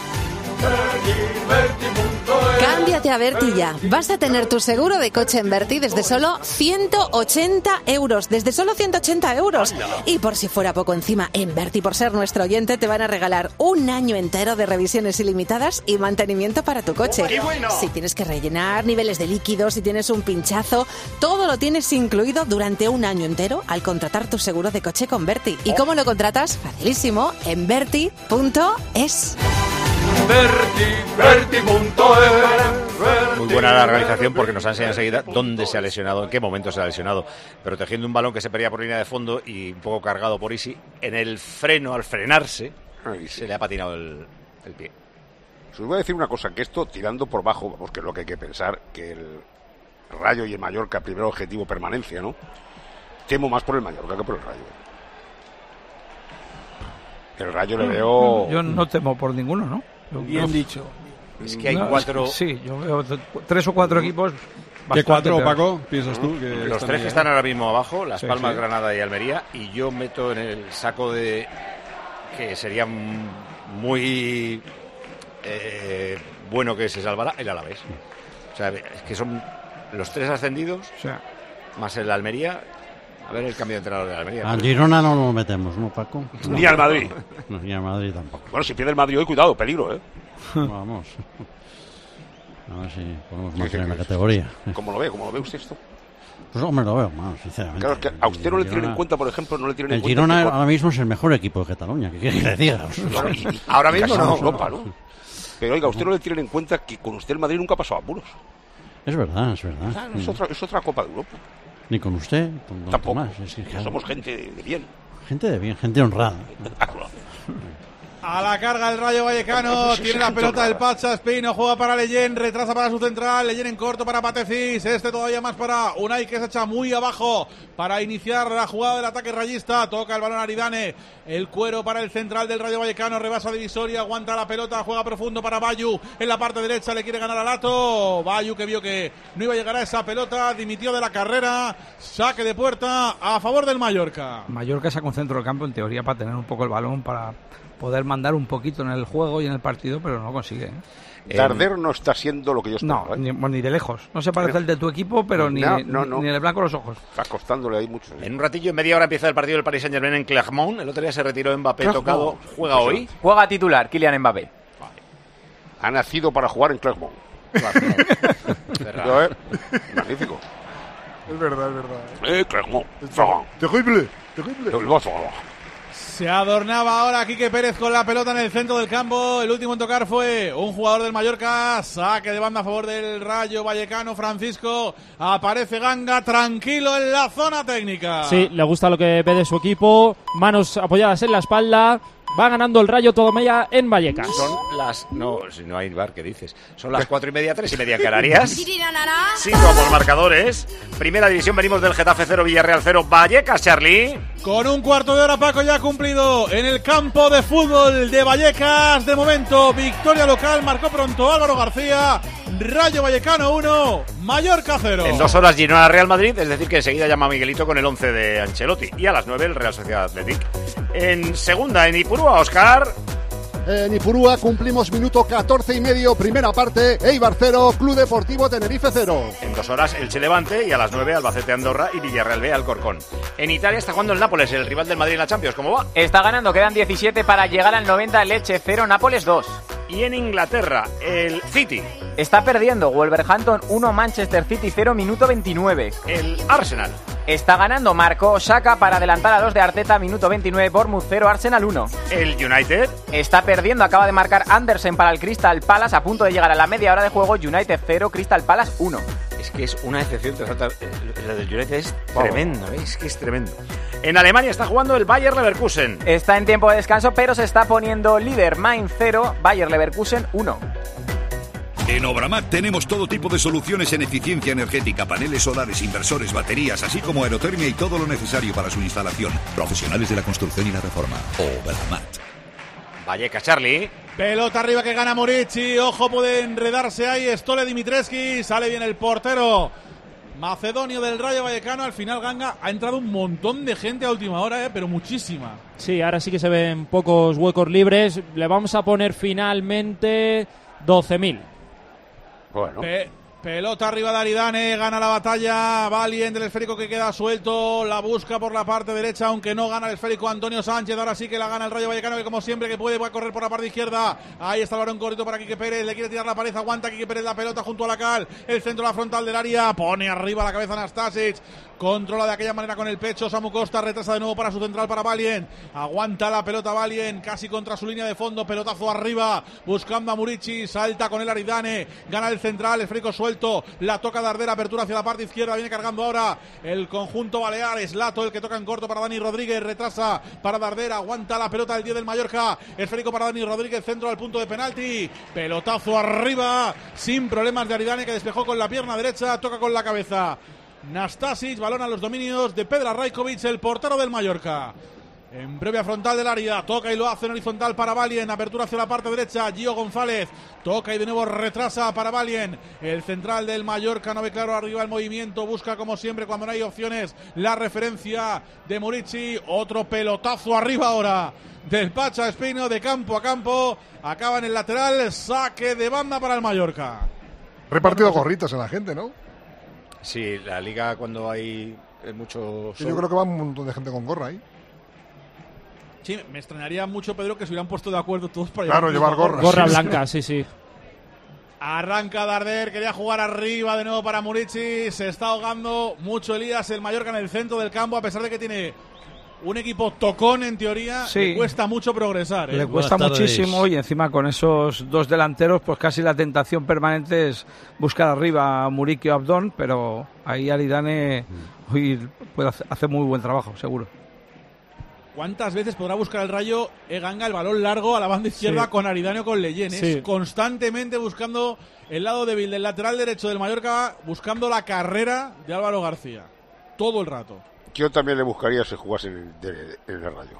Cámbiate a Berti ya. Vas a tener tu seguro de coche en Berti desde solo ciento ochenta euros. Desde solo ciento ochenta euros. Y por si fuera poco encima, en Berti, por ser nuestro oyente, te van a regalar un año entero de revisiones ilimitadas y mantenimiento para tu coche. ¡Qué bueno! Si tienes que rellenar niveles de líquidos, si tienes un pinchazo, todo lo tienes incluido durante un año entero al contratar tu seguro de coche con Berti. ¿Y cómo lo contratas? Facilísimo, en berti punto es. Muy buena la organización porque nos ha enseñado enseguida dónde se ha lesionado, en qué momento se ha lesionado. Pero tejiendo un balón que se perdía por línea de fondo y un poco cargado por Isi, en el freno, al frenarse, se le ha patinado el, el pie. Os voy a decir una cosa, que esto tirando por bajo, vamos, que es lo que hay que pensar, que el Rayo y el Mallorca, primero objetivo permanencia, ¿no? Temo más por el Mallorca que por el Rayo. El Rayo le veo... Yo no temo por ninguno, ¿no? Yo- Bien no- dicho. Es que hay no, cuatro... Sí, yo veo t- tres o cuatro equipos. ¿Qué bastante cuatro, peores. Paco, piensas tú? Que Los están tres ahí, que eh? están ahora mismo abajo, Las Sí, Palmas, sí. Granada y Almería, y yo meto en el saco de que sería m- muy eh, bueno que se salvara el Alavés. O sea, es que son los tres ascendidos, Sí. más el Almería. A ver el cambio de entrenador de Almería. Al Girona no lo metemos, ¿no, Paco? Ni al Madrid. No, ni al Madrid tampoco. Bueno, si pierde el Madrid hoy, cuidado, peligro, ¿eh? Vamos. A ver si podemos mantener la categoría. ¿Cómo lo ve? ¿Cómo lo ve usted esto? Pues hombre, lo veo mal, sinceramente. Claro, es que a usted no le El tienen en Girona- cuenta, por ejemplo, no le tienen en El cuenta... Girona que- ahora mismo es el mejor equipo de Cataluña. ¿Qué quiere que le diga? Claro, y- y- Ahora y mismo casi en no. Europa, ¿no? Pero oiga, a usted no le tienen en cuenta que con usted el Madrid nunca ha pasado apuros. Es verdad, es verdad. Claro, es otra, es otra Copa de Europa. Ni con usted, con don Tampoco. Tomás. Es que, Que claro, somos gente de bien. gente de bien, gente honrada. A la carga el Rayo Vallecano, Sí, tiene sí, la sí, pelota sí. del Pacha, Espino, juega para Leyen, retrasa para su central, Leyen en corto para Patecís, este todavía más para Unai que se echa muy abajo para iniciar la jugada del ataque rayista, toca el balón Aridane, el cuero para el central del Rayo Vallecano, rebasa divisoria, aguanta la pelota, juega profundo para Bayu, en la parte derecha le quiere ganar a Lato, Bayu que vio que no iba a llegar a esa pelota, dimitió de la carrera, saque de puerta a favor del Mallorca. Mallorca saca un centro del campo en teoría para tener un poco el balón, para poder mandar un poquito en el juego y en el partido, pero no lo consigue. ¿eh? Darder no está siendo lo que yo esperaba. No, ¿eh? ni, bueno, ni de lejos. No se parece al de tu equipo, pero ni, No, no, no. ni en el blanco de los ojos. Está costándole ahí mucho. En un ratillo, en media hora, empieza el partido del Paris Saint-Germain en Clermont. El otro día se retiró Mbappé Clermont. tocado. ¿Juega hoy? Juega titular, Kylian Mbappé. Ha nacido para jugar en Clermont. Cerrado. Yo, ¿eh? Magnífico. Es verdad, es verdad. Eh, Clermont. Franc. Terrible, terrible. El Barça. Se adornaba ahora Quique Pérez con la pelota en el centro del campo. El último en tocar fue un jugador del Mallorca. Saque de banda a favor del Rayo Vallecano. Francisco, aparece Ganga tranquilo en la zona técnica. Sí, le gusta lo que ve de su equipo. Manos apoyadas en la espalda. Va ganando el Rayo Todomella en Vallecas. Son las... No, si no hay bar, ¿qué dices? Son las cuatro y media, tres y media en Canarias. Situamos marcadores. Primera división, venimos del Getafe cero, Villarreal cero, Vallecas, Charlie. Con un cuarto de hora, Paco ya ha cumplido en el campo de fútbol de Vallecas. De momento, victoria local, marcó pronto Álvaro García. Rayo Vallecano uno, Mallorca cero. En dos horas Girona Real Madrid, es decir que enseguida llama Miguelito con el once de Ancelotti. Y a las nueve el Real Sociedad Athletic. En segunda, en Ipurúa, Óscar. En Ipurúa cumplimos minuto catorce y medio, primera parte, Eibar cero, Club Deportivo Tenerife cero. En dos horas Elche Levante y a las nueve Albacete Andorra y Villarreal B Alcorcón. En Italia está jugando el Nápoles, el rival del Madrid en la Champions. ¿Cómo va? Está ganando, quedan diecisiete para llegar al noventa, el Elche cero, Nápoles dos. Y en Inglaterra, el City. Está perdiendo, Wolverhampton uno, Manchester City cero, minuto veintinueve. El Arsenal. Está ganando, marcó Saka para adelantar a los de Arteta, minuto veintinueve, Bournemouth cero, Arsenal uno. El United. Está perdiendo, acaba de marcar Andersen para el Crystal Palace, a punto de llegar a la media hora de juego, United cero, Crystal Palace uno. Es que es una excepción, la del United es tremendo, ¿eh? Es que es tremendo. En Alemania está jugando el Bayer Leverkusen. Está en tiempo de descanso, pero se está poniendo líder, Mainz cero, Bayer Leverkusen uno. En Obramat tenemos todo tipo de soluciones en eficiencia energética, paneles solares, inversores, baterías, así como aerotermia y todo lo necesario para su instalación. Profesionales de la construcción y la reforma. Obramat. Vallecas, Charlie. Pelota arriba que gana Murici. Ojo, puede enredarse ahí Stole Dimitrescu. Sale bien el portero macedonio del Rayo Vallecano. Al final, Ganga, ha entrado un montón de gente a última hora, eh, pero muchísima. Sí, ahora sí que se ven pocos huecos libres. Le vamos a poner finalmente doce mil. Bueno. Pe- pelota arriba de Aridane, gana la batalla, Valien del esférico que queda suelto, la busca por la parte derecha, aunque no gana el esférico Antonio Sánchez, ahora sí que la gana el Rayo Vallecano, que como siempre que puede va a correr por la parte izquierda, ahí está el balón cortito para Quique Pérez, le quiere tirar la pared, aguanta Quique Pérez la pelota junto a la cal, el centro, la frontal del área, pone arriba la cabeza Anastasic, controla de aquella manera con el pecho, Samu Costa retrasa de nuevo para su central para Valien, aguanta la pelota Valien, casi contra su línea de fondo, pelotazo arriba, buscando a Murici, salta con el Aridane, gana el central, el esférico suelto, la toca Dardera, apertura hacia la parte izquierda, viene cargando ahora el conjunto Baleares, Lato el que toca en corto para Dani Rodríguez, retrasa para Dardera, aguanta la pelota del diez del Mallorca, esférico para Dani Rodríguez, centro al punto de penalti, pelotazo arriba, sin problemas de Aridane que despejó con la pierna derecha, toca con la cabeza Nastasic, balón a los dominios de Pedra Rajkovic, el portero del Mallorca. En previa frontal del área, toca y lo hace en horizontal para Valien, apertura hacia la parte derecha, Gio González, toca y de nuevo retrasa para Valien, el central del Mallorca no ve claro arriba el movimiento, busca como siempre cuando no hay opciones la referencia de Murici, otro pelotazo arriba ahora del Pacha Espino de campo a campo, acaba en el lateral, saque de banda para el Mallorca. Repartido gorritos en la gente, ¿no? Sí, la liga cuando hay mucho sol. Yo creo que va un montón de gente con gorra ahí. Sí, me extrañaría mucho, Pedro, que se hubieran puesto de acuerdo todos para claro, llevar gorra. Gorra blanca, sí, sí. Arranca Darder, quería jugar arriba de nuevo para Murici, se está ahogando mucho Elías, el Mallorca en el centro del campo, a pesar de que tiene un equipo tocón en teoría, sí. le cuesta mucho progresar. ¿eh? Le cuesta muchísimo y encima con esos dos delanteros, pues casi la tentación permanente es buscar arriba a Muriqui o Abdón, pero ahí Aridane hoy puede hacer muy buen trabajo, seguro. ¿Cuántas veces podrá buscar el Rayo Eganga el balón largo a la banda izquierda sí. con Aridane o con Leyen? Sí. Es constantemente buscando el lado débil del lateral derecho del Mallorca, buscando la carrera de Álvaro García. Todo el rato. Yo también le buscaría si jugase en el, de, en el Rayo.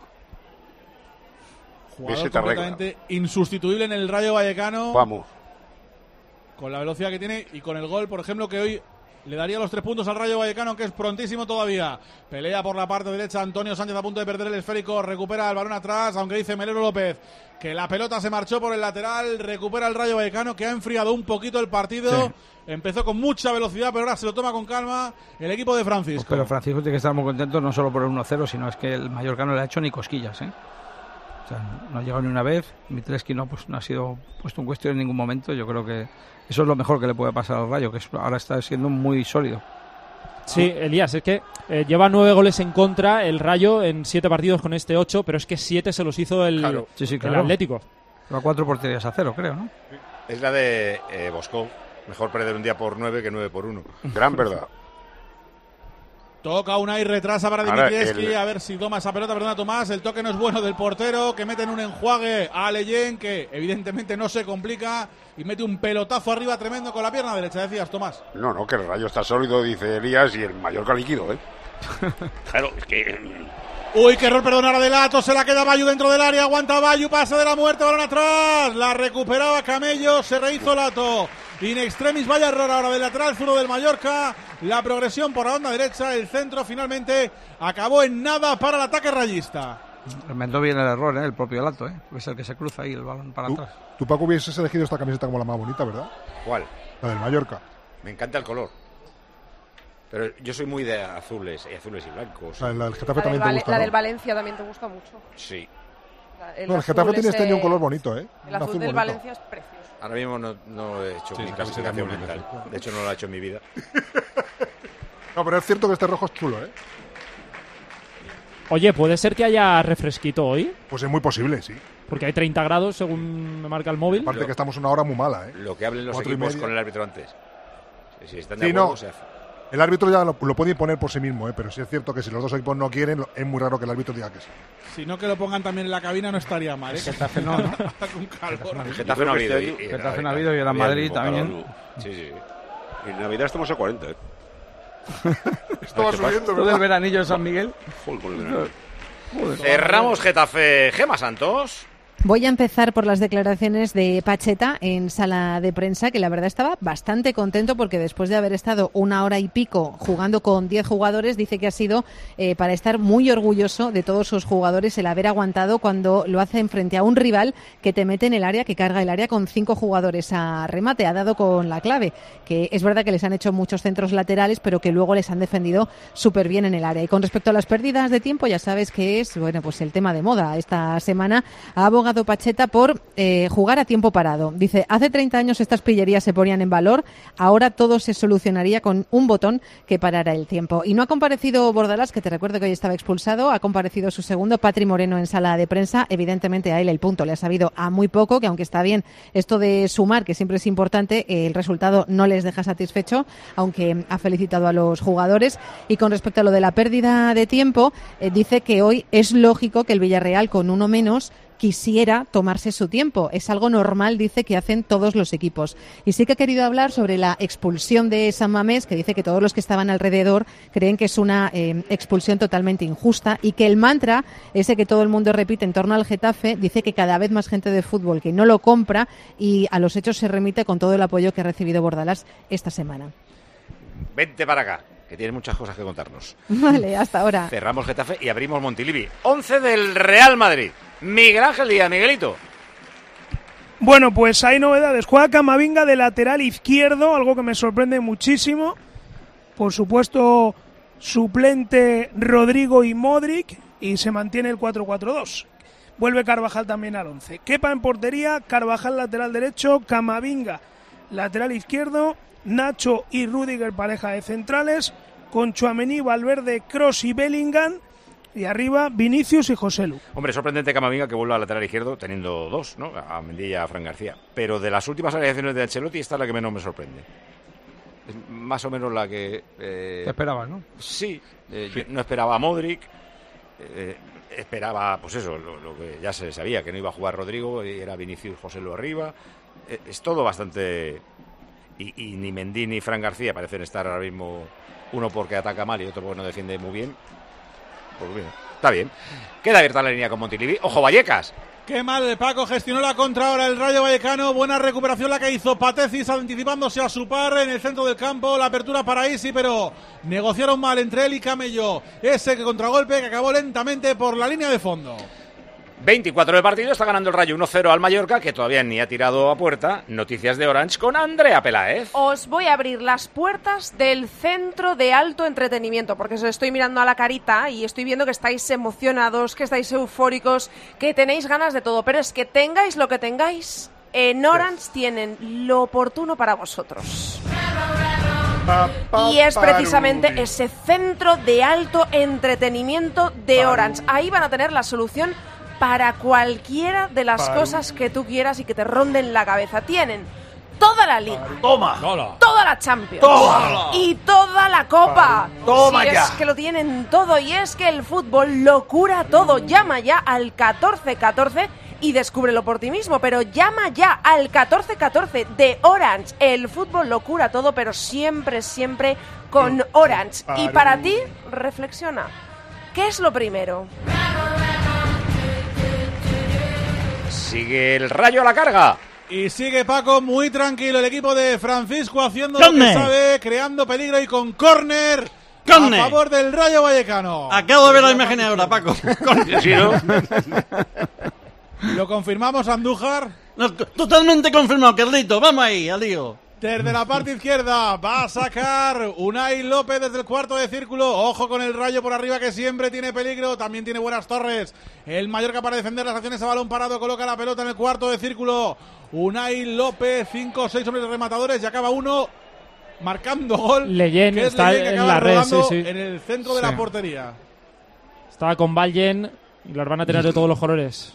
Jugador completamente insustituible en el Rayo Vallecano. Vamos. Con la velocidad que tiene y con el gol, por ejemplo, que hoy le daría los tres puntos al Rayo Vallecano, que es prontísimo todavía. Pelea por la parte derecha Antonio Sánchez a punto de perder el esférico. Recupera el balón atrás, aunque dice Melero López que la pelota se marchó por el lateral. Recupera el Rayo Vallecano, que ha enfriado un poquito el partido. Sí. Empezó con mucha velocidad, pero ahora se lo toma con calma el equipo de Francisco. Pero Francisco tiene que estar muy contento, no solo por el uno cero, sino es que el Mallorca no le ha hecho ni cosquillas, ¿eh? O sea, no ha llegado ni una vez. Mitreski no, pues, no ha sido puesto en cuestión en ningún momento. Yo creo que eso es lo mejor que le puede pasar al Rayo, que es, ahora está siendo muy sólido. Sí, Elías, es que eh, lleva nueve goles en contra el Rayo en siete partidos con este ocho, pero es que siete se los hizo el, Claro. Sí, sí, el claro. Atlético. A cuatro porterías a cero, creo, ¿no? Es la de eh, Bosco. Mejor perder un día por nueve que nueve por uno. Gran verdad. Toca una y retrasa para Ahora, Dimitrievski, el- a ver si toma esa pelota, perdona Tomás, el toque no es bueno del portero, que mete en un enjuague a Leyen, que evidentemente no se complica, y mete un pelotazo arriba tremendo con la pierna derecha, decías Tomás. No, no, que el Rayo está sólido, dice Elías, y el Mallorca líquido, ¿eh? Claro, es que... Uy, qué error, perdón, ahora de Lato, se la queda Bayu dentro del área, aguanta Bayu, pase de la muerte, balón atrás, la recuperaba Camello, se rehizo Lato. In extremis, vaya error ahora del lateral zurdo del Mallorca, la progresión por la onda derecha, el centro finalmente acabó en nada para el ataque rayista. Remendó bien el error, ¿eh? El propio Lato, ¿eh? Es el que se cruza ahí el balón para atrás. Tú, Paco, hubieses elegido esta camiseta como la más bonita, ¿verdad? ¿Cuál? La del Mallorca. Me encanta el color. Pero yo soy muy de azules, y azules y blancos. La, la del Getafe La del, también te Vale- gusta, la ¿no? del Valencia también te gusta mucho. Sí. La- No, el Getafe azul tiene este ese- año un color bonito, ¿eh? El Un azul azul del bonito. Valencia es precioso. Ahora mismo no, no he hecho Sí, mi esa camiseta clasificación es muy mental. bonita. De hecho, no lo he hecho en mi vida. No, pero es cierto que este rojo es chulo, ¿eh? Oye, ¿puede ser que haya refresquito hoy? Pues es muy posible, sí. Porque hay treinta grados, según me marca el móvil. Aparte que estamos una hora muy mala, ¿eh? Lo que hablen los Cuatro y equipos media. con el árbitro antes. Si- Si están de Sí, acuerdo, no. se hace. El árbitro ya lo, lo puede imponer por sí mismo, ¿eh? Pero sí es cierto que si los dos equipos no quieren, lo- es muy raro que el árbitro diga que sí. Si no que lo pongan también en la cabina no estaría mal, ¿eh? Getafe no, ¿no? Con calor. Getafe no ha habido. y- y- Getafe no ha habido y el Madrid también. Sí, sí. En Navidad estamos a cuarenta, ¿eh? Estaba subiendo, ¿Todo ¿verdad? el veranillo de San Miguel? Joder, con el verano. Cerramos Getafe. Gema Santos. Voy a empezar por las declaraciones de Pacheta en sala de prensa, que la verdad estaba bastante contento porque después de haber estado una hora y pico jugando con diez jugadores, dice que ha sido eh, para estar muy orgulloso de todos sus jugadores el haber aguantado cuando lo hacen frente a un rival que te mete en el área, que carga el área con cinco jugadores a remate. Ha dado con la clave, que es verdad que les han hecho muchos centros laterales, pero que luego les han defendido súper bien en el área. Y con respecto a las pérdidas de tiempo, ya sabes que es bueno pues el tema de moda. Esta semana ha abogado Pacheta por eh, jugar a tiempo parado. Dice, hace treinta años estas pillerías se ponían en valor, ahora todo se solucionaría con un botón que parara el tiempo. Y no ha comparecido Bordalás, que te recuerdo que hoy estaba expulsado, ha comparecido su segundo, Patri Moreno, en sala de prensa. Evidentemente a él el punto le ha sabido a muy poco, que aunque está bien esto de sumar, que siempre es importante, eh, el resultado no les deja satisfecho, aunque ha felicitado a los jugadores. Y con respecto a lo de la pérdida de tiempo, eh, dice que hoy es lógico que el Villarreal, con uno menos, quisiera tomarse su tiempo. Es algo normal, dice, que hacen todos los equipos. Y sí que ha querido hablar sobre la expulsión de San Mamés, que dice que todos los que estaban alrededor creen que es una eh, expulsión totalmente injusta y que el mantra, ese que todo el mundo repite en torno al Getafe, dice que cada vez más gente de fútbol que no lo compra y a los hechos se remite con todo el apoyo que ha recibido Bordalás esta semana. Vente para acá, que tienes muchas cosas que contarnos. Vale, hasta ahora. Cerramos Getafe y abrimos Montilivi. once del Real Madrid. Miguel Ángel Díaz, Miguelito. Bueno, pues hay novedades. Juega Camavinga de lateral izquierdo, algo que me sorprende muchísimo. Por supuesto, suplente Rodrigo y Modric, y se mantiene el cuatro cuatro dos. Vuelve Carvajal también al once. Kepa en portería, Carvajal lateral derecho, Camavinga lateral izquierdo, Nacho y Rüdiger pareja de centrales, con Tchouaméni, Valverde, Kroos y Bellingham, y arriba Vinicius y Joselu. Hombre, sorprendente Camavinga que vuelva al lateral izquierdo teniendo dos, ¿no? A Mendy y a Fran García. Pero de las últimas alineaciones de Ancelotti, esta es la que menos me sorprende. Es más o menos la que... Eh, Te esperabas, ¿no? Sí, eh, yo no esperaba a Modric, eh, esperaba, pues eso, lo, lo que ya se sabía, que no iba a jugar Rodrigo, y era Vinicius, Joselu arriba. Eh, es todo bastante... Y, y ni Mendy ni Fran García parecen estar ahora mismo, uno porque ataca mal y otro porque no defiende muy bien. Pues bien, está bien. Queda abierta la línea con Montilivi. ¡Ojo, Vallecas! Qué mal, Paco gestionó la contra ahora el Rayo Vallecano. Buena recuperación la que hizo Patecis, anticipándose a su par en el centro del campo. La apertura para Isi, pero negociaron mal entre él y Camello. Ese que contragolpe que acabó lentamente por la línea de fondo. veinticuatro de partido, está ganando el Rayo uno cero al Mallorca, que todavía ni ha tirado a puerta. Noticias de Orange con Andrea Peláez. Os voy a abrir las puertas del centro de alto entretenimiento, porque os estoy mirando a la carita y estoy viendo que estáis emocionados, que estáis eufóricos, que tenéis ganas de todo. Pero es que tengáis lo que tengáis, en Orange tienen lo oportuno para vosotros. Y es precisamente ese centro de alto entretenimiento de Orange. Ahí van a tener la solución para cualquiera de las Paru. cosas que tú quieras y que te ronden la cabeza. Tienen toda la Liga, Toma. toda la Champions Toma. y toda la Copa. Toma Si ya. es que lo tienen todo y es que el fútbol lo cura todo. Llama ya al catorce catorce y descúbrelo por ti mismo, pero llama ya al catorce catorce de Orange. El fútbol lo cura todo, pero siempre, siempre con Orange. Y para ti, reflexiona. ¿Qué es lo primero? Sigue el Rayo a la carga. Y sigue Paco muy tranquilo, el equipo de Francisco haciendo ¡Córner! lo que sabe, creando peligro y con córner ¡Córner! a favor del Rayo Vallecano. Acabo de ver la imagen ahora, Paco. Sí, ¿no? Lo confirmamos, Andújar. No, totalmente confirmado, Carlito. Vamos ahí, al lío. Desde la parte izquierda va a sacar Unai López desde el cuarto de círculo. Ojo con el Rayo por arriba que siempre tiene peligro. También tiene buenas torres. El Mallorca para defender las acciones a balón parado. Coloca la pelota en el cuarto de círculo. Unai López, cinco o seis hombres rematadores y acaba uno marcando gol. Leyen que es está Leyen, que en acaba la red, rodando sí, sí. en el centro de Sí. la portería. Estaba con Vallen y las van a tener de todos los colores.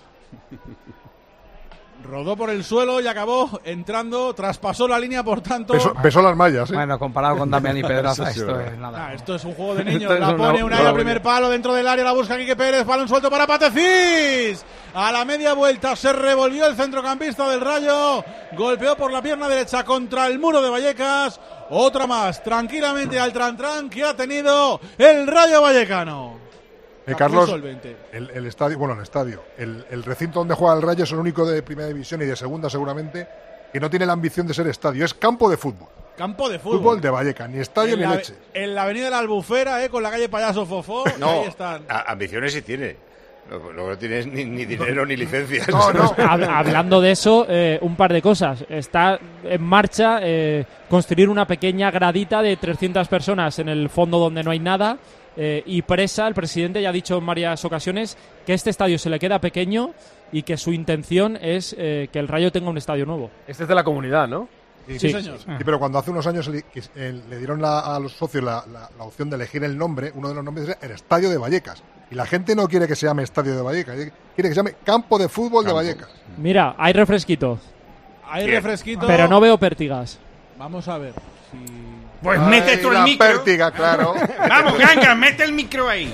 Rodó por el suelo y acabó entrando, traspasó la línea, por tanto. Besó, besó las mallas, ¿eh? Bueno, comparado con Damián y Pedraza, Sí, sí, esto verdad. es nada. Ah, esto es un juego de niños. Esto es La una- pone Unai una- al primer palo dentro del área, la busca Quique Pérez, balón suelto para Patecís. A la media vuelta se revolvió el centrocampista del Rayo, golpeó por la pierna derecha contra el muro de Vallecas. Otra más, tranquilamente al tran-tran que ha tenido el Rayo Vallecano. Eh, Está muy Carlos, solvente. el, el estadio, bueno, el estadio, el, el recinto donde juega el Rayo es el único de primera división y de segunda seguramente que no tiene la ambición de ser estadio, es campo de fútbol. Campo de fútbol. Fútbol de Vallecas, ni estadio en ni la, leche. En la avenida de la Albufera, eh, con la calle Payaso Fofó. No, Ahí están. a- ambiciones sí tiene. Lo, lo que no tienes ni, ni dinero ni licencias. Hab- Hablando de eso, eh, un par de cosas. Está en marcha eh, construir una pequeña gradita de trescientas personas en el fondo donde no hay nada. Eh, y Presa, el presidente, ya ha dicho en varias ocasiones que este estadio se le queda pequeño y que su intención es eh, que el Rayo tenga un estadio nuevo. Este es de la comunidad, ¿no? Sí, Sí. sí, pero cuando hace unos años le, que, eh, le dieron la- a los socios la, la- la opción de elegir el nombre, uno de los nombres es el Estadio de Vallecas. Y la gente no quiere que se llame Estadio de Vallecas, quiere que se llame Campo de Fútbol de Vallecas. Mira, hay refresquito. Hay refresquito. Pero no veo pértigas. Vamos a ver. Pues Ay, mete tú el la micro. pértiga, claro. Vamos, ganga, mete el micro ahí.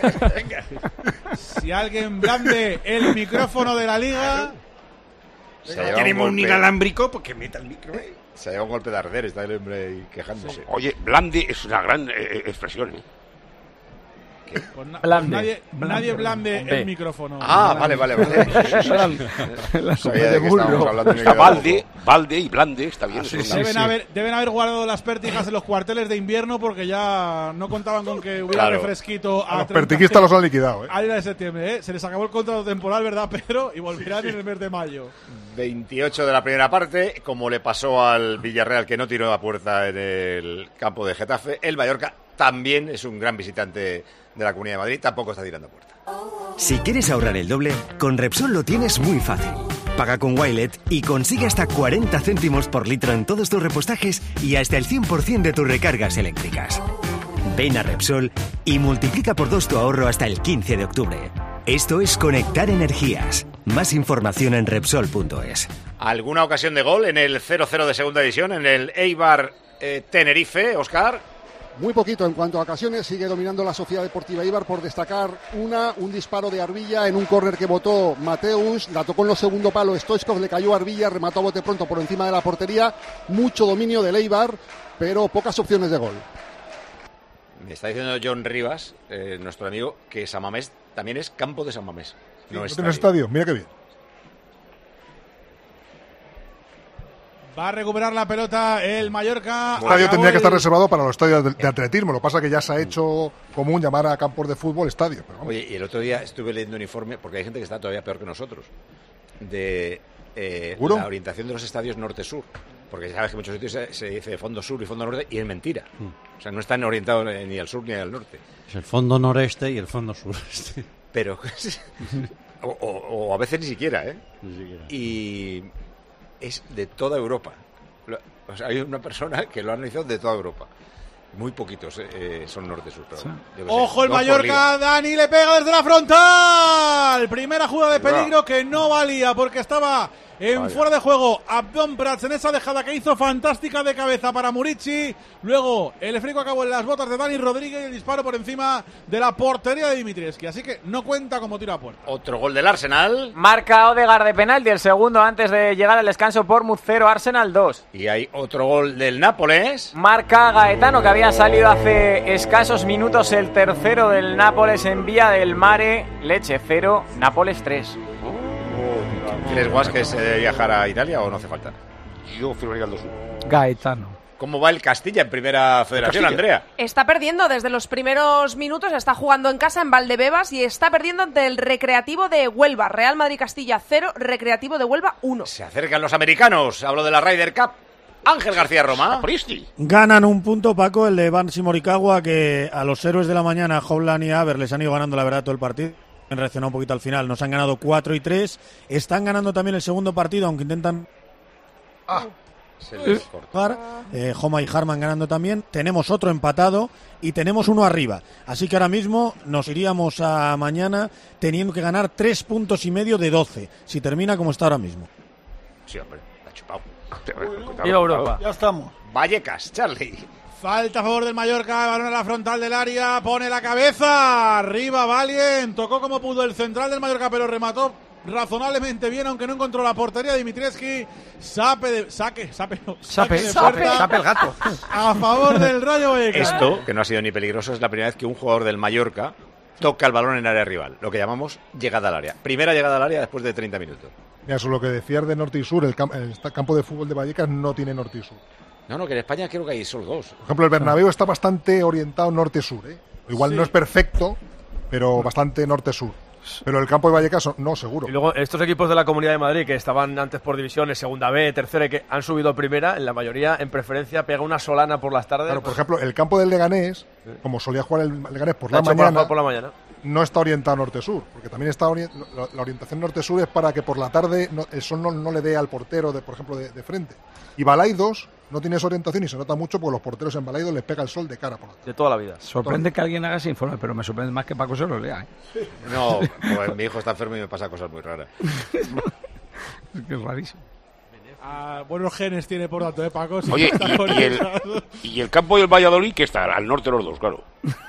Si alguien blande el micrófono de la liga. Se ha llevado Tenemos un golpe. inalámbrico, pues que meta el micro ahí. Se ha llevado un golpe de arder, está el hombre ahí quejándose. Oye, blande es una gran eh, eh, expresión, ¿eh? Pues na- Blande. pues nadie, Blande. nadie blande Con B. el micrófono. Ah, vale, vale, vale. La Sabía de qué estábamos hablando. Está balde, balde y blande, está bien. Deben, eso es una- Haber, deben haber guardado las pértigas en los cuarteles de invierno porque ya no contaban con que hubiera Claro. refresquito a, A los treinta pertiquistas los han liquidado, ¿eh? al de septiembre, ¿eh? Se les acabó el contrato temporal, ¿verdad, Pedro? Y volverán en el mes de mayo. veintiocho de la primera parte, como le pasó al Villarreal que no tiró a puerta en el campo de Getafe, el Mallorca también es un gran visitante de la Comunidad de Madrid, tampoco está tirando a puerta. Si quieres ahorrar el doble, con Repsol lo tienes muy fácil. Paga con Wilet y consigue hasta cuarenta céntimos por litro en todos tus repostajes y hasta el cien por ciento de tus recargas eléctricas. Ven a Repsol y multiplica por dos tu ahorro hasta el quince de octubre. Esto es Conectar Energías. Más información en Repsol punto es. ¿Alguna ocasión de gol en el cero cero de segunda división, en el Eibar eh, Tenerife, Óscar? Muy poquito en cuanto a ocasiones, sigue dominando la Sociedad Deportiva Eibar por destacar una, un disparo de Arbilla en un córner que botó Mateus, la tocó en los segundo palo Stoichkov, le cayó a Arbilla, remató a bote pronto por encima de la portería, mucho dominio del Eibar, pero pocas opciones de gol. Me está diciendo John Rivas, eh, nuestro amigo, que San Mamés también es campo de San Mamés. Sí, No no es tiene estadio, mira qué bien. Va a recuperar la pelota el Mallorca. El estadio Acabó tendría que el- estar reservado para los estadios de, de atletismo, lo que pasa es que ya se ha hecho común llamar a campos de fútbol estadio. Pero vamos. Oye, y el otro día estuve leyendo un informe, porque hay gente que está todavía peor que nosotros, de eh, ¿Seguro? la orientación de los estadios norte-sur. Porque sabes que en muchos sitios se, se dice fondo sur y fondo norte, y es mentira. O sea, no están orientados ni al sur ni al norte. Es el fondo noreste y el fondo sureste. Pero... o, o- o a veces ni siquiera, ¿eh? Ni siquiera. Y es de toda Europa. Lo- O sea, hay una persona que lo ha analizado de toda Europa. Muy poquitos eh, son norte-sur. Pero Sí. yo qué sé, Ojo el dos por Mallorca, liga. Dani le pega desde la frontal. Primera jugada de peligro que no valía porque estaba en Vaya. fuera de juego Abdón Prats en esa dejada que hizo fantástica de cabeza para Murici. Luego el frico acabó en las botas de Dani Rodríguez y el disparo por encima de la portería de Dimitrievski. Así que no cuenta como tiro a puerta. Otro gol del Arsenal. Marca Odegaard de penalti, el segundo antes de llegar al descanso por cero, Arsenal dos. Y hay otro gol del Nápoles. Marca Gaetano, que había salido hace escasos minutos, el tercero del Nápoles en Vía del Mare. Leche cero, Nápoles tres. ¿Crees, Guas, que se debe viajar a Italia o no hace falta? Yo firmaría el dos uno. Gaetano. ¿Cómo va el Castilla en primera federación, Castilla. Andrea? Está perdiendo desde los primeros minutos, está jugando en casa en Valdebebas y está perdiendo ante el Recreativo de Huelva. Real Madrid Castilla cero, Recreativo de Huelva uno. Se acercan los americanos. Hablo de la Ryder Cup. Ángel García Roma. Ganan un punto, Paco, el de Barnes y Morikawa, que a los héroes de la mañana, Hovland y Aber, les han ido ganando la verdad todo el partido. Han reaccionado un poquito al final, nos han ganado cuatro y tres. Están ganando también el segundo partido, aunque intentan... Ah, se les corta. Eh, Homa y Harman ganando también. Tenemos otro empatado y tenemos uno arriba. Así que ahora mismo nos iríamos a mañana teniendo que ganar tres puntos y medio de doce, si termina como está ahora mismo. Sí, hombre, está chupado. Viva Europa. Ya estamos. Vallecas, Charlie. Falta a favor del Mallorca, balón a la frontal del área, pone la cabeza, arriba Valien, tocó como pudo el central del Mallorca, pero remató razonablemente bien, aunque no encontró la portería de Dimitrievski. Sape de, saque, sape, no, Sape, de sape, puerta sape el gato. a favor del Rayo Vallecas. Esto, que no ha sido ni peligroso, es la primera vez que un jugador del Mallorca toca el balón en área rival, lo que llamamos llegada al área. Primera llegada al área después de treinta minutos. Mira, eso es lo que decías de norte y sur. El, camp- el esta- campo de fútbol de Vallecas no tiene norte y sur. No, no, que en España creo que hay solo dos. Por ejemplo, el Bernabéu está bastante orientado norte-sur. ¿eh? Igual Sí. no es perfecto, pero bastante norte-sur. Pero el campo de Vallecas no, seguro. Y luego estos equipos de la Comunidad de Madrid que estaban antes por divisiones, segunda B, tercera y que han subido a primera, en la mayoría en preferencia pega una solana por las tardes. Claro, por ejemplo, el campo del Leganés, como solía jugar el Leganés por Está la hecho para mañana, jugar por la mañana. no está orientado norte-sur, porque también está ori- la, la orientación norte-sur es para que por la tarde no- el sol no, no le dé al portero, de, por ejemplo, de, de frente. Y Balaidos no tiene esa orientación y se nota mucho porque los porteros en Balaidos les pega el sol de cara por la tarde. De toda la vida. Sorprende que alguien haga ese informe, pero me sorprende más que Paco se lo lea. ¿eh? No, pues mi hijo está enfermo y me pasa cosas muy raras. Es que es rarísimo. Ah, buenos genes tiene por tanto, ¿eh, Paco? Si Oye, está y, y el, orientado. y el campo del Valladolid, que está al norte de los dos, claro.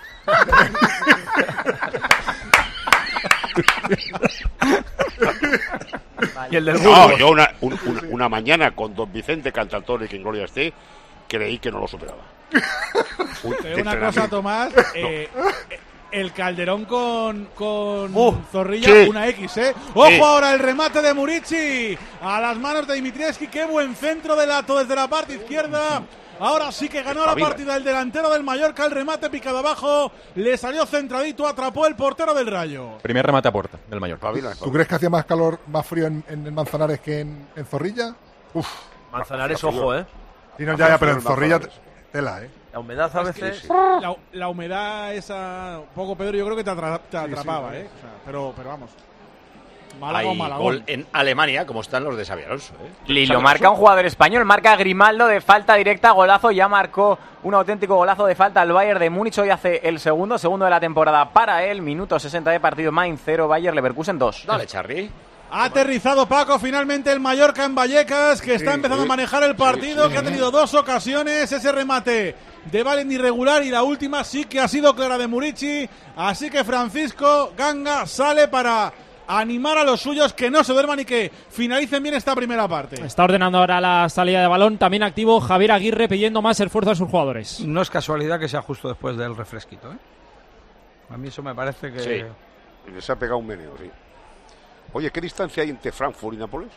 Y el del No, Burgos. yo una, un- un- una mañana con don Vicente Cantantore, que en gloria esté, creí que no lo superaba. Un- Te de digo una entrenamiento. cosa, Tomás. eh, eh, el Calderón con, con Uh, Zorrilla, sí. una X, ¿eh? ¡Ojo Sí. ahora el remate de Murici! A las manos de Dimitrievski. ¡Qué buen centro de Lato desde la parte izquierda! Ahora sí que ganó la Espabila. partida el delantero del Mallorca. El remate picado abajo. Le salió centradito, atrapó el portero del Rayo. Primer remate a puerta del Mallorca. ¿Tú crees que hacía más calor, más frío en, en el Manzanares que en, en Zorrilla? Uf. Manzanares, ojo, ¿eh? Sí, no, ya, ya, pero en Zorrilla te- tela, ¿eh? La humedad a veces. La, la humedad esa, un poco, Pedro, yo creo que te, atra- te atrapaba, sí. ¿eh? O sea, pero, pero vamos. Hay Malagón, Malagón. gol en Alemania, como están los de Xabi Alonso. ¿eh? Y Xabi lo marca Alonso. un jugador español, marca Grimaldo de falta directa, golazo, ya marcó un auténtico golazo de falta al Bayern de Múnich, hoy hace el segundo, segundo de la temporada para él, minuto sesenta de partido, Mainz cero, Bayern Leverkusen dos. Dale, Charlie. Ha aterrizado Paco finalmente el Mallorca en Vallecas, que está Sí, empezando sí. a manejar el partido, Sí, sí. que ha tenido dos ocasiones, ese remate de Valen irregular y la última sí que ha sido clara de Murici, así que Francisco Ganga sale para animar a los suyos que no se duerman y que finalicen bien esta primera parte. Está ordenando ahora la salida de balón. También activo Javier Aguirre pidiendo más esfuerzo a sus jugadores. No es casualidad que sea justo después del refresquito, ¿eh? A mí eso me parece que... Sí. Les ha pegado un meneo, sí. Oye, ¿qué distancia hay entre Frankfurt y Nápoles?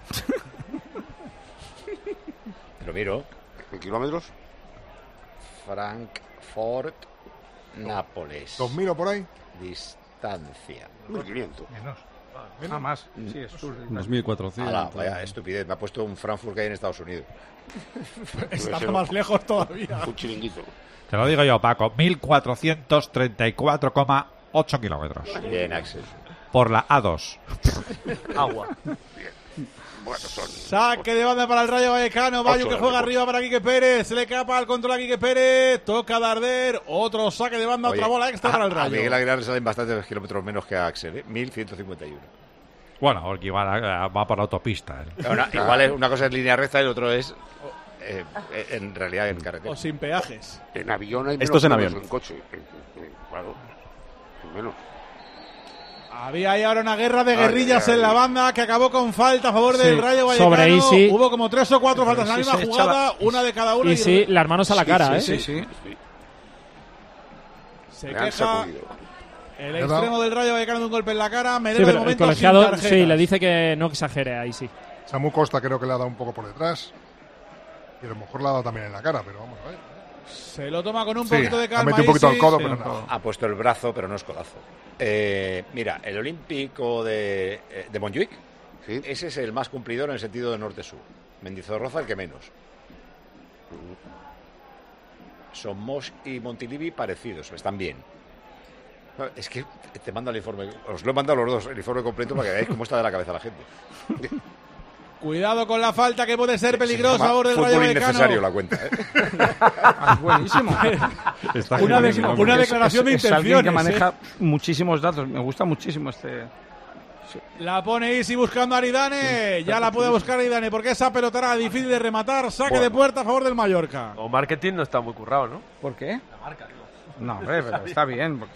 Lo miro. ¿En kilómetros? Frankfurt, Nápoles. ¿Dos mil o por ahí? Distancia. mil quinientos. Menos. Ah, más. Sí, es sur. dos mil cuatrocientos. Ala, vaya estupidez. Me ha puesto un Frankfurt que hay en Estados Unidos. Está más lejos todavía. Un chiringuito. Te lo digo yo, Paco. mil cuatrocientos treinta y cuatro coma ocho kilómetros. Bien, Axel. Por la A dos. Agua. Bueno, son... Saque de banda para el Rayo Vallecano. Bayo que juega arriba para Quique Pérez. Se le capa al control a Quique Pérez. Toca Darder. Otro saque de banda, Oye, otra bola extra a, para el a Rayo. Miguel Aguilar le salen bastantes kilómetros menos que a Axel, ¿eh? mil ciento cincuenta y uno. Bueno, porque igual eh, va por autopista. ¿eh? Una, igual es, una cosa es línea recta y el otro es eh, en realidad en carretera. O sin peajes. En avión hay menos. Esto es en avión. En coche. En, en, claro. Menos. Había ahí ahora una guerra de Ay, guerrillas ay, en la ay. banda que acabó con falta a favor Sí, del Rayo Vallecano. sobre Isi. Hubo como tres o cuatro faltas en la Sí, misma se echa jugada, la- una de cada uno. Y sí, las manos a la cara, sí, ¿eh? sí, sí. Se Me han queja sacudido. el extremo del Rayo Vallecano de un golpe en la cara. Sí, Medero de pero el momento sin colegiado tarjetas. sí, le dice que no exagere ahí, sí. Samu Costa creo que le ha dado un poco por detrás. Y a lo mejor le ha dado también en la cara, pero vamos a ver. Se lo toma con un Sí, poquito de ha calma. metido un poquito Isi. al codo, Sí, pero un no. poco. Ha puesto el brazo, pero no es codazo. Eh, mira, el Olímpico de, eh, de Montjuic, ese es el más cumplidor en el sentido de norte-sur. Mendizorroza el que menos. Somos y Montilivi parecidos, están bien. No, es que te mando el informe, os lo he mandado a los dos, el informe completo para que veáis cómo está de la cabeza la gente. Cuidado con la falta que puede ser Se peligrosa a llama favor del Rayo fútbol Vallecano. innecesario la cuenta, ¿eh? Ah, buenísimo. Está Una, de- genial, una ¿no? declaración de es, es alguien que intenciones. maneja ¿eh? muchísimos datos. Me gusta muchísimo este. La pone Isi buscando a Aridane. Ya la puede buscar Aridane porque esa pelotera difícil de rematar. Saque Bueno. de puerta a favor del Mallorca. O marketing no está muy currado, ¿no? ¿Por qué? No, hombre, pero está bien. porque-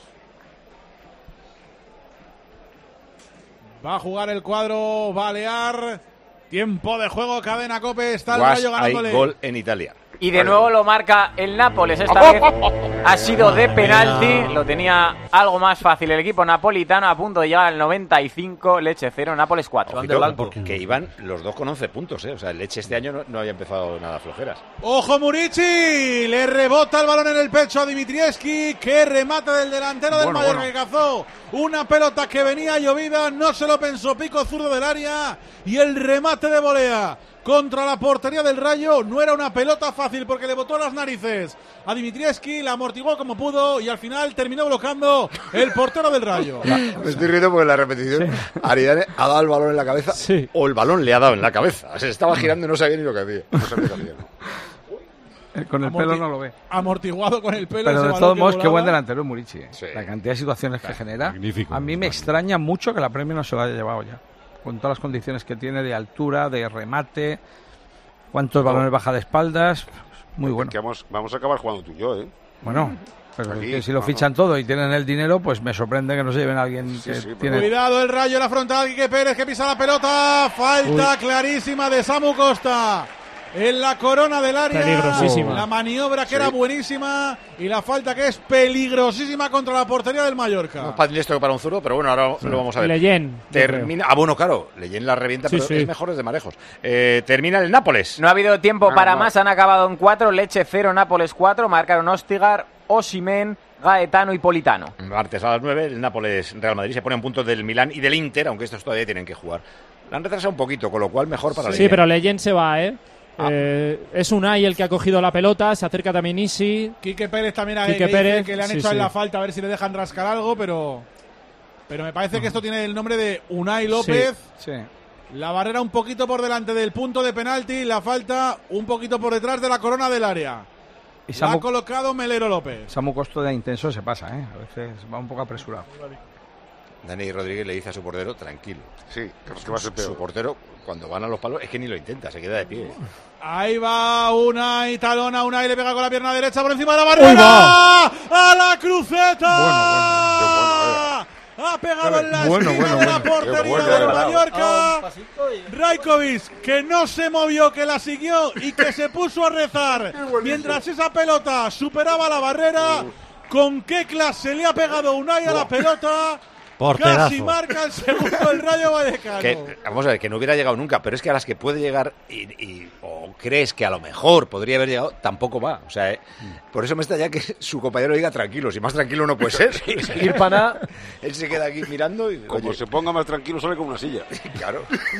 Va a jugar el cuadro Balear. Tiempo de juego, cadena Cope. Está el Guas, Rayo hay ganándole. gol en Italia. Y de nuevo lo marca el Nápoles. Esta vez ha sido de penalti. Lo tenía algo más fácil el equipo napolitano. A punto de llegar al noventa y cinco. Leche cero, Nápoles cuatro. Ojito, que iban los dos con once puntos, ¿eh? O sea, el Leche este año no, no había empezado nada flojeras. Ojo Murici, le rebota el balón en el pecho a Dimitrievski, que remate del delantero del Bueno, Mallorca bueno. que cazó una pelota que venía llovida, no se lo pensó, pico zurdo del área y el remate de volea contra la portería del Rayo. No era una pelota fácil porque le botó las narices a Dimitrievski, la amortiguó como pudo y al final terminó bloqueando el portero del Rayo. Me estoy riendo porque en la repetición Aridane ha dado el balón en la cabeza o el balón le ha dado en la cabeza. Se estaba girando y no sabía ni lo que hacía. No sabía lo que hacía, ¿no? Eh, Con el Amorti- pelo no lo ve. Amortiguado con el pelo. Pero ese de balón todos que modos, qué volaba. buen delantero es Murici. eh. La cantidad de situaciones que genera. A mí me extraña mucho que la Premier no se lo haya llevado ya. Con todas las condiciones que tiene de altura, de remate, cuántos balones baja de espaldas. Muy bueno. Que vamos, vamos a acabar jugando tú y yo, ¿eh? Bueno, pero es Aquí, que si lo no, fichan todo y tienen el dinero, pues me sorprende que no se lleven a alguien que tiene. Cuidado el Rayo en la frontal, Quique Pérez que pisa la pelota, falta Uy. clarísima de Samu Costa en la corona del área. Peligrosísima. La maniobra que Sí. era buenísima y la falta que es peligrosísima contra la portería del Mallorca. No es para esto que para un zurdo, pero bueno, ahora lo vamos a ver. Leyen, yo Termina. Ah, bueno, claro, Leyen la revienta, Sí, pero sí. es mejor desde marejos. Eh, termina el Nápoles. No ha habido tiempo Ah, para no. más, han acabado en cuatro. Leche cero, Nápoles cuatro. Marcaron Ostigar, Osimhen, Gaetano y Politano. Martes a las nueve, el Nápoles Real Madrid se pone a un punto del Milán y del Inter, aunque estos todavía tienen que jugar. La han retrasado un poquito, con lo cual mejor para Sí, Leyen. pero Leyen se va, ¿eh? Ah. Eh, es Unai el que ha cogido la pelota, se acerca también Isi. Quique Pérez también ha Quique que, Pérez, dice que le han sí, hecho ahí sí. la falta a ver si le dejan rascar algo, pero pero me parece que esto tiene el nombre de Unai López. Sí. La barrera un poquito por delante del punto de penalti, la falta un poquito por detrás de la corona del área. Y La ha Samu, colocado Melero López. Samu Costo de intenso se pasa, ¿eh? A veces va un poco apresurado. Dani Rodríguez le dice a su portero, tranquilo. Sí, que va a ser peor. Su portero, cuando van a los palos, es que ni lo intenta, se queda de pie. Ahí va Unai, talona Unai, le pega con la pierna derecha por encima de la barrera. ¡A la cruceta! Ha pegado en la Bueno, esquina bueno, de la bueno. portería Qué bueno, del de verdad. Mallorca. Rajkovic, que no se movió, que la siguió y que se puso a rezar mientras esa pelota superaba la barrera. Con qué clase le ha pegado Unai a la pelota. Porterazo. Casi marca el segundo el Rayo Vallecano. Que, vamos a ver, que no hubiera llegado nunca, pero es que a las que puede llegar y, y- o crees que a lo mejor podría haber llegado, tampoco va. O sea, eh, por eso me está ya que su compañero diga tranquilo, si más tranquilo no puede ser. Ir para Él se queda aquí mirando y Como oye, se ponga más tranquilo, sale con una silla. claro.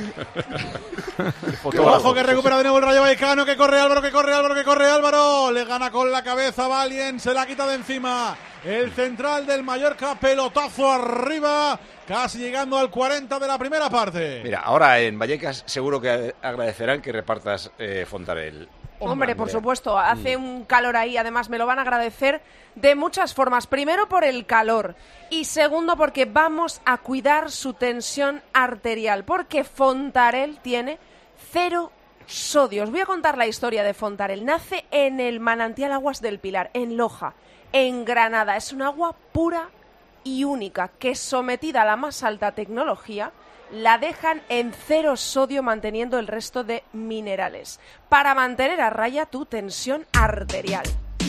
Ojo que recupera de nuevo el Rayo Vallecano, que corre Álvaro, que corre Álvaro, que corre Álvaro. Le gana con la cabeza Valien, se la quita de encima. El central del Mallorca, pelotazo arriba casi llegando al cuarenta de la primera parte. Mira, ahora en Vallecas seguro que agradecerán que repartas eh, Fontarel. Hombre, por supuesto, hace un calor ahí, además me lo van a agradecer de muchas formas. Primero por el calor y segundo porque vamos a cuidar su tensión arterial, porque Fontarel tiene cero sodio. Os voy a contar la historia de Fontarel. Nace en el manantial Aguas del Pilar, en Loja, en Granada. Es un agua pura y única que, sometida a la más alta tecnología, la dejan en cero sodio, manteniendo el resto de minerales para mantener a raya tu tensión arterial.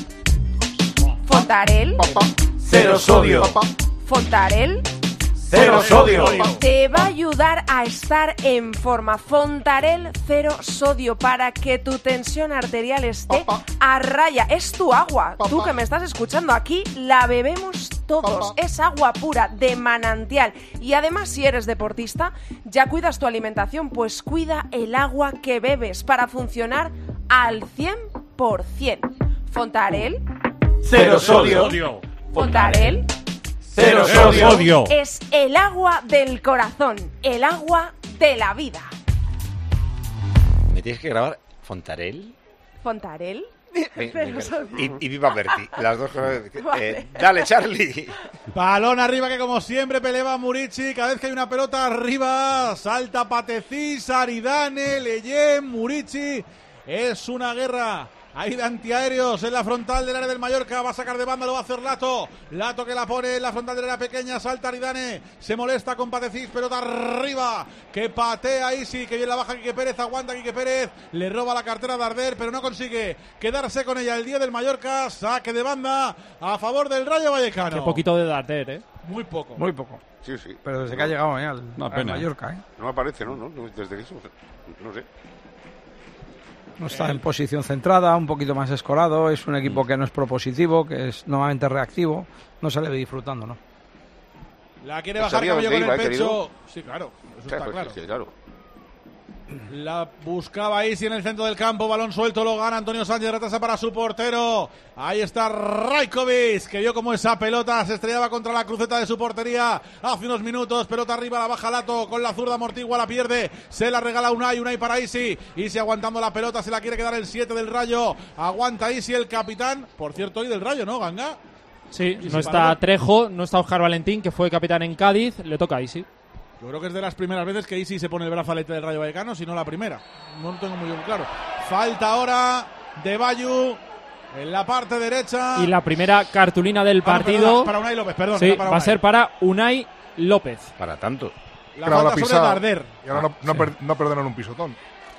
Fontarel, cero sodio. Fontarel, cero sodio. te va a ayudar a estar en forma. Fontarel cero sodio, para que tu tensión arterial esté a raya. Es tu agua. Tú que me estás escuchando aquí, la bebemos todos. Es agua pura de manantial. Y además, si eres deportista, ya cuidas tu alimentación, pues cuida el agua que bebes para funcionar al cien por cien. Fontarel, cero sodio. Fontarel, cero sodio. es el agua del corazón, el agua de la vida. ¿Me tienes que grabar Fontarel? ¿Fontarel? Ven, Pero ven, ven. eso- Y, y Viva Berti, las dos cosas. Eh, Vale. dale, Charlie. Balón arriba que como siempre pelea Murici. Cada vez que hay una pelota arriba, salta Patecís, Aridane, Leyen, Murici. Es una guerra. Hay de antiaéreos en la frontal del área del Mallorca. Va a sacar de banda, lo va a hacer Lato. Lato que la pone en la frontal del área pequeña. Salta Aridane. Se molesta con Patecís. Pelota arriba. Que patea Isi. Que bien la baja Quique Pérez. Aguanta Quique Pérez. Le roba la cartera de Arder, pero no consigue quedarse con ella. El día del Mallorca. Saque de banda a favor del Rayo Vallecano. Qué poquito de Darder, ¿eh? Muy poco. Muy poco. Sí, sí. Pero desde No, que ha llegado eh, al, Una al pena. Mallorca, ¿eh? No aparece, ¿no? no, no desde que eso, no sé. No está en posición centrada, un poquito más escorado. Es un equipo que no es propositivo, que es normalmente reactivo. No se le ve disfrutando, ¿no? La quiere Pues bajar sabía Camello dónde con el iba, eh, pecho. querido. Sí, claro. Eso Claro, está claro. sí, sí, claro. La buscaba Isi en el centro del campo, balón suelto, lo gana Antonio Sánchez, retrasa para su portero. Ahí está Rajkovic, que vio como esa pelota se estrellaba contra la cruceta de su portería hace unos minutos. Pelota arriba, la baja Lato, con la zurda amortigua, la pierde, se la regala Unai, Unai para Isi. Isi aguantando la pelota, se la quiere quedar el siete del Rayo. Aguanta Isi, el capitán, por cierto, hoy del Rayo, ¿no, Ganga? Sí, Sí, no sí, está balón. Trejo, no está Oscar Valentín, que fue capitán en Cádiz, le toca ahí, sí. Yo creo que es de las primeras veces que Isi se pone el brazalete del Rayo Vallecano, si no la primera. No lo tengo muy bien claro. Falta ahora de Bayu en la parte derecha. Y la primera cartulina del Ah, no, partido perdona, para Unai López, perdón. sí, era para va a Unai. ser para Unai López. Para tanto. La Claro, falta la sobre pisada. Darder. Y ahora no, no, per- no perdonan un pisotón.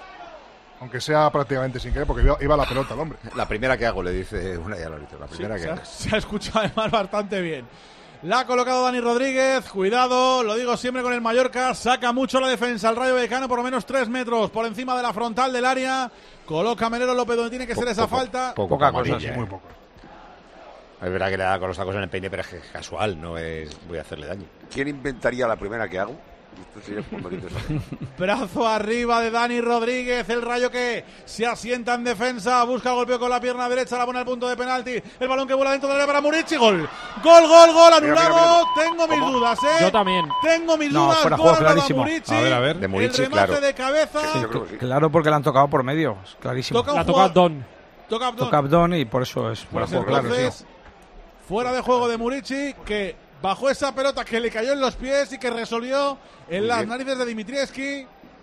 Aunque sea prácticamente sin querer, porque iba, iba la pelota el hombre. La primera que hago, le dice una ya lo La Sí, primera que se, ha, hago. se ha escuchado además bastante bien. La ha colocado Dani Rodríguez, cuidado, lo digo siempre con el Mallorca, saca mucho la defensa, el Rayo Vallecano por lo menos tres metros por encima de la frontal del área, coloca Menero López donde tiene que ser esa falta. Poco, Poca amarilla, cosa, sí, eh. Muy poco. Es verdad que le da con los tacos en el peine, pero es que es casual, no es voy a hacerle daño. ¿Quién inventaría la primera que hago? Esto sería muy bonito. Brazo arriba de Dani Rodríguez, el Rayo que se asienta en defensa, busca el golpeo con la pierna derecha, la pone al punto de penalti, el balón que vuela dentro del área para Murici, gol, gol, gol, gol, anulado, mira, mira. tengo mis ¿Cómo? dudas, eh, Yo también. tengo mis No, dudas, fuera gol juego anulado a clarísimo. Murici, A ver, a ver. De Murici, el remate claro. de cabeza, Sí, yo creo que sí. Claro, porque la han tocado por medio, es clarísimo. Toca un La toca jugador- Don. toca Abdón. Toca Abdón y por eso es fuera Pues de juego, claro, entonces, sí. fuera de juego de Murici, que bajó esa pelota que le cayó en los pies y que resolvió en Muy las bien. narices de Dimitrievski.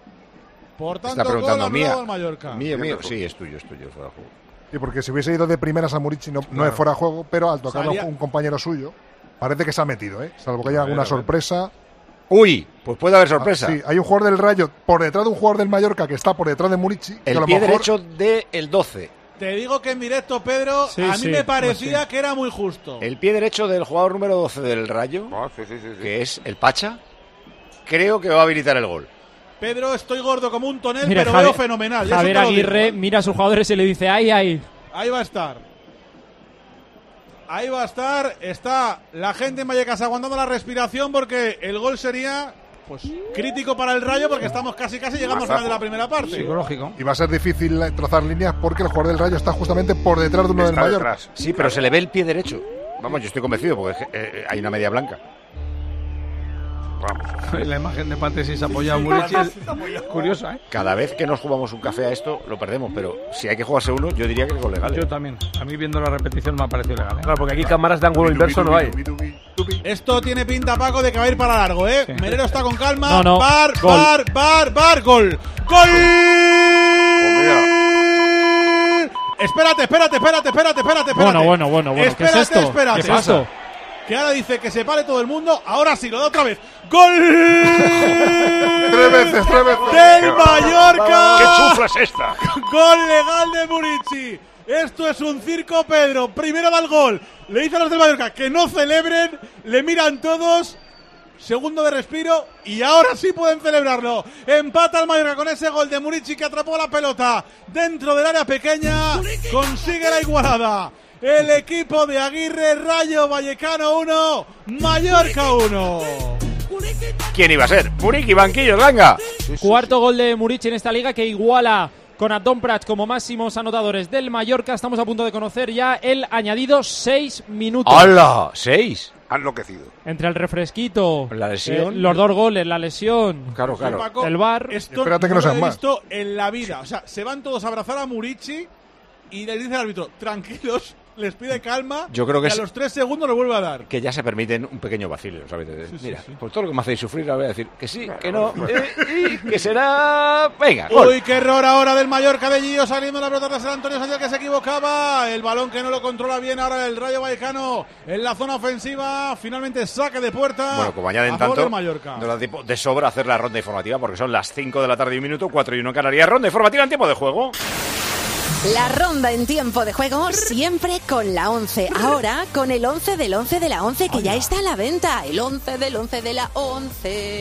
Por Está tanto, gol preguntando anulado mía. al Mallorca. Mío, mío. Sí, es tuyo, es tuyo, fuera de juego. Sí, porque si hubiese ido de primeras a Murici no, no es fuera de juego, pero al tocarlo Salía- un compañero suyo, parece que se ha metido, ¿eh? Salvo que haya A ver, alguna a ver. sorpresa. Uy, pues puede haber sorpresa. Ah, sí, hay un jugador del Rayo por detrás de un jugador del Mallorca que está por detrás de Murici. que a El lo pie mejor- derecho del doce. Te digo que en directo, Pedro, Sí, a mí sí, me parecía pues sí. que era muy justo. El pie derecho del jugador número doce del Rayo, Ah, sí, sí, sí, sí. que es el Pacha, creo que va a habilitar el gol. Pedro, estoy gordo como un tonel, Mira, pero Javier- veo fenomenal. eso Javier te lo digo, Aguirre ¿eh? mira a sus jugadores y le dice, ay, ay. Ahí va a estar. Ahí va a estar. Está la gente en Vallecas aguantando la respiración porque el gol sería pues crítico para el Rayo porque estamos casi casi llegamos al final de la primera parte. Psicológico. Y va a ser difícil eh, trazar líneas porque el jugador del Rayo está justamente por detrás de uno del Está Mallorca. detrás. Sí, pero se le ve el pie derecho. Vamos, yo estoy convencido porque es que, eh, hay una media blanca. vamos. La imagen de Patesis apoyado a Murici es curiosa, ¿eh? Cada vez que nos jugamos un café a esto, lo perdemos, pero si hay que jugarse uno, yo diría que con legal. Yo también. A mí viendo la repetición me ha parecido legal, ¿eh? Claro, porque aquí cámaras de ángulo inverso no hay. Esto tiene pinta, Paco, de que va a ir para largo, ¿eh? Sí. Melero está con calma. No, no. Bar, Gol. bar, bar, bar, gol. ¡Gol! Espérate, espérate, espérate, espérate, espérate, espérate. Bueno, bueno, bueno, bueno. Espérate, ¿Qué es esto? espérate. ¿Qué es esto? Que ahora dice que se pare todo el mundo. Ahora sí, lo da otra vez. ¡Gol! Tres veces, tres veces. ¡Del Mallorca! ¿Qué chufla es esta? ¡Gol legal de Murici! Esto es un circo, Pedro. Primero da el gol. Le dice a los del Mallorca que no celebren. Le miran todos. Segundo de respiro. Y ahora sí pueden celebrarlo. Empata el Mallorca con ese gol de Murici, que atrapó la pelota dentro del área pequeña. Consigue la igualada. El equipo de Aguirre, Rayo Vallecano uno, Mallorca uno. ¿Quién iba a ser? Murici, banquillos, venga. Cuarto gol de Murici en esta liga, que iguala con Adón Prats como máximos anotadores del Mallorca. Estamos a punto de conocer ya el añadido seis minutos. ¡Hala! ¿Seis? Ha enloquecido. Entre el refresquito, la lesión, eh, los dos goles, la lesión, claro, claro. Paco, el bar. Esto Espérate que no no lo sean he más. visto en la vida. O sea, se van todos a abrazar a Murici y les dice el árbitro, tranquilos, les pide calma. Yo creo que y a es- los tres segundos lo vuelve a dar. Que ya se permiten un pequeño vacilo, ¿sabes? De- Sí, sí, Mira, sí. por todo lo que me hacéis sufrir, ahora voy a decir que sí, que no, eh, y que será... Venga, gol. Uy, qué error ahora del Mallorca de Gio, saliendo la pelota tras el Antonio Sánchez, que se equivocaba. El balón que no lo controla bien ahora el Rayo Vallecano en la zona ofensiva. Finalmente saque de puerta. Bueno, como añaden a favor tanto, del Mallorca. nos da tiempo de sobra hacer la ronda informativa, porque son las cinco de la tarde y un minuto, cuatro y uno en Canarias. Ronda informativa en tiempo de juego. La ronda en tiempo de juego siempre con la once. Ahora con el once del once de la once, que ya está a la venta. El once del once de la once.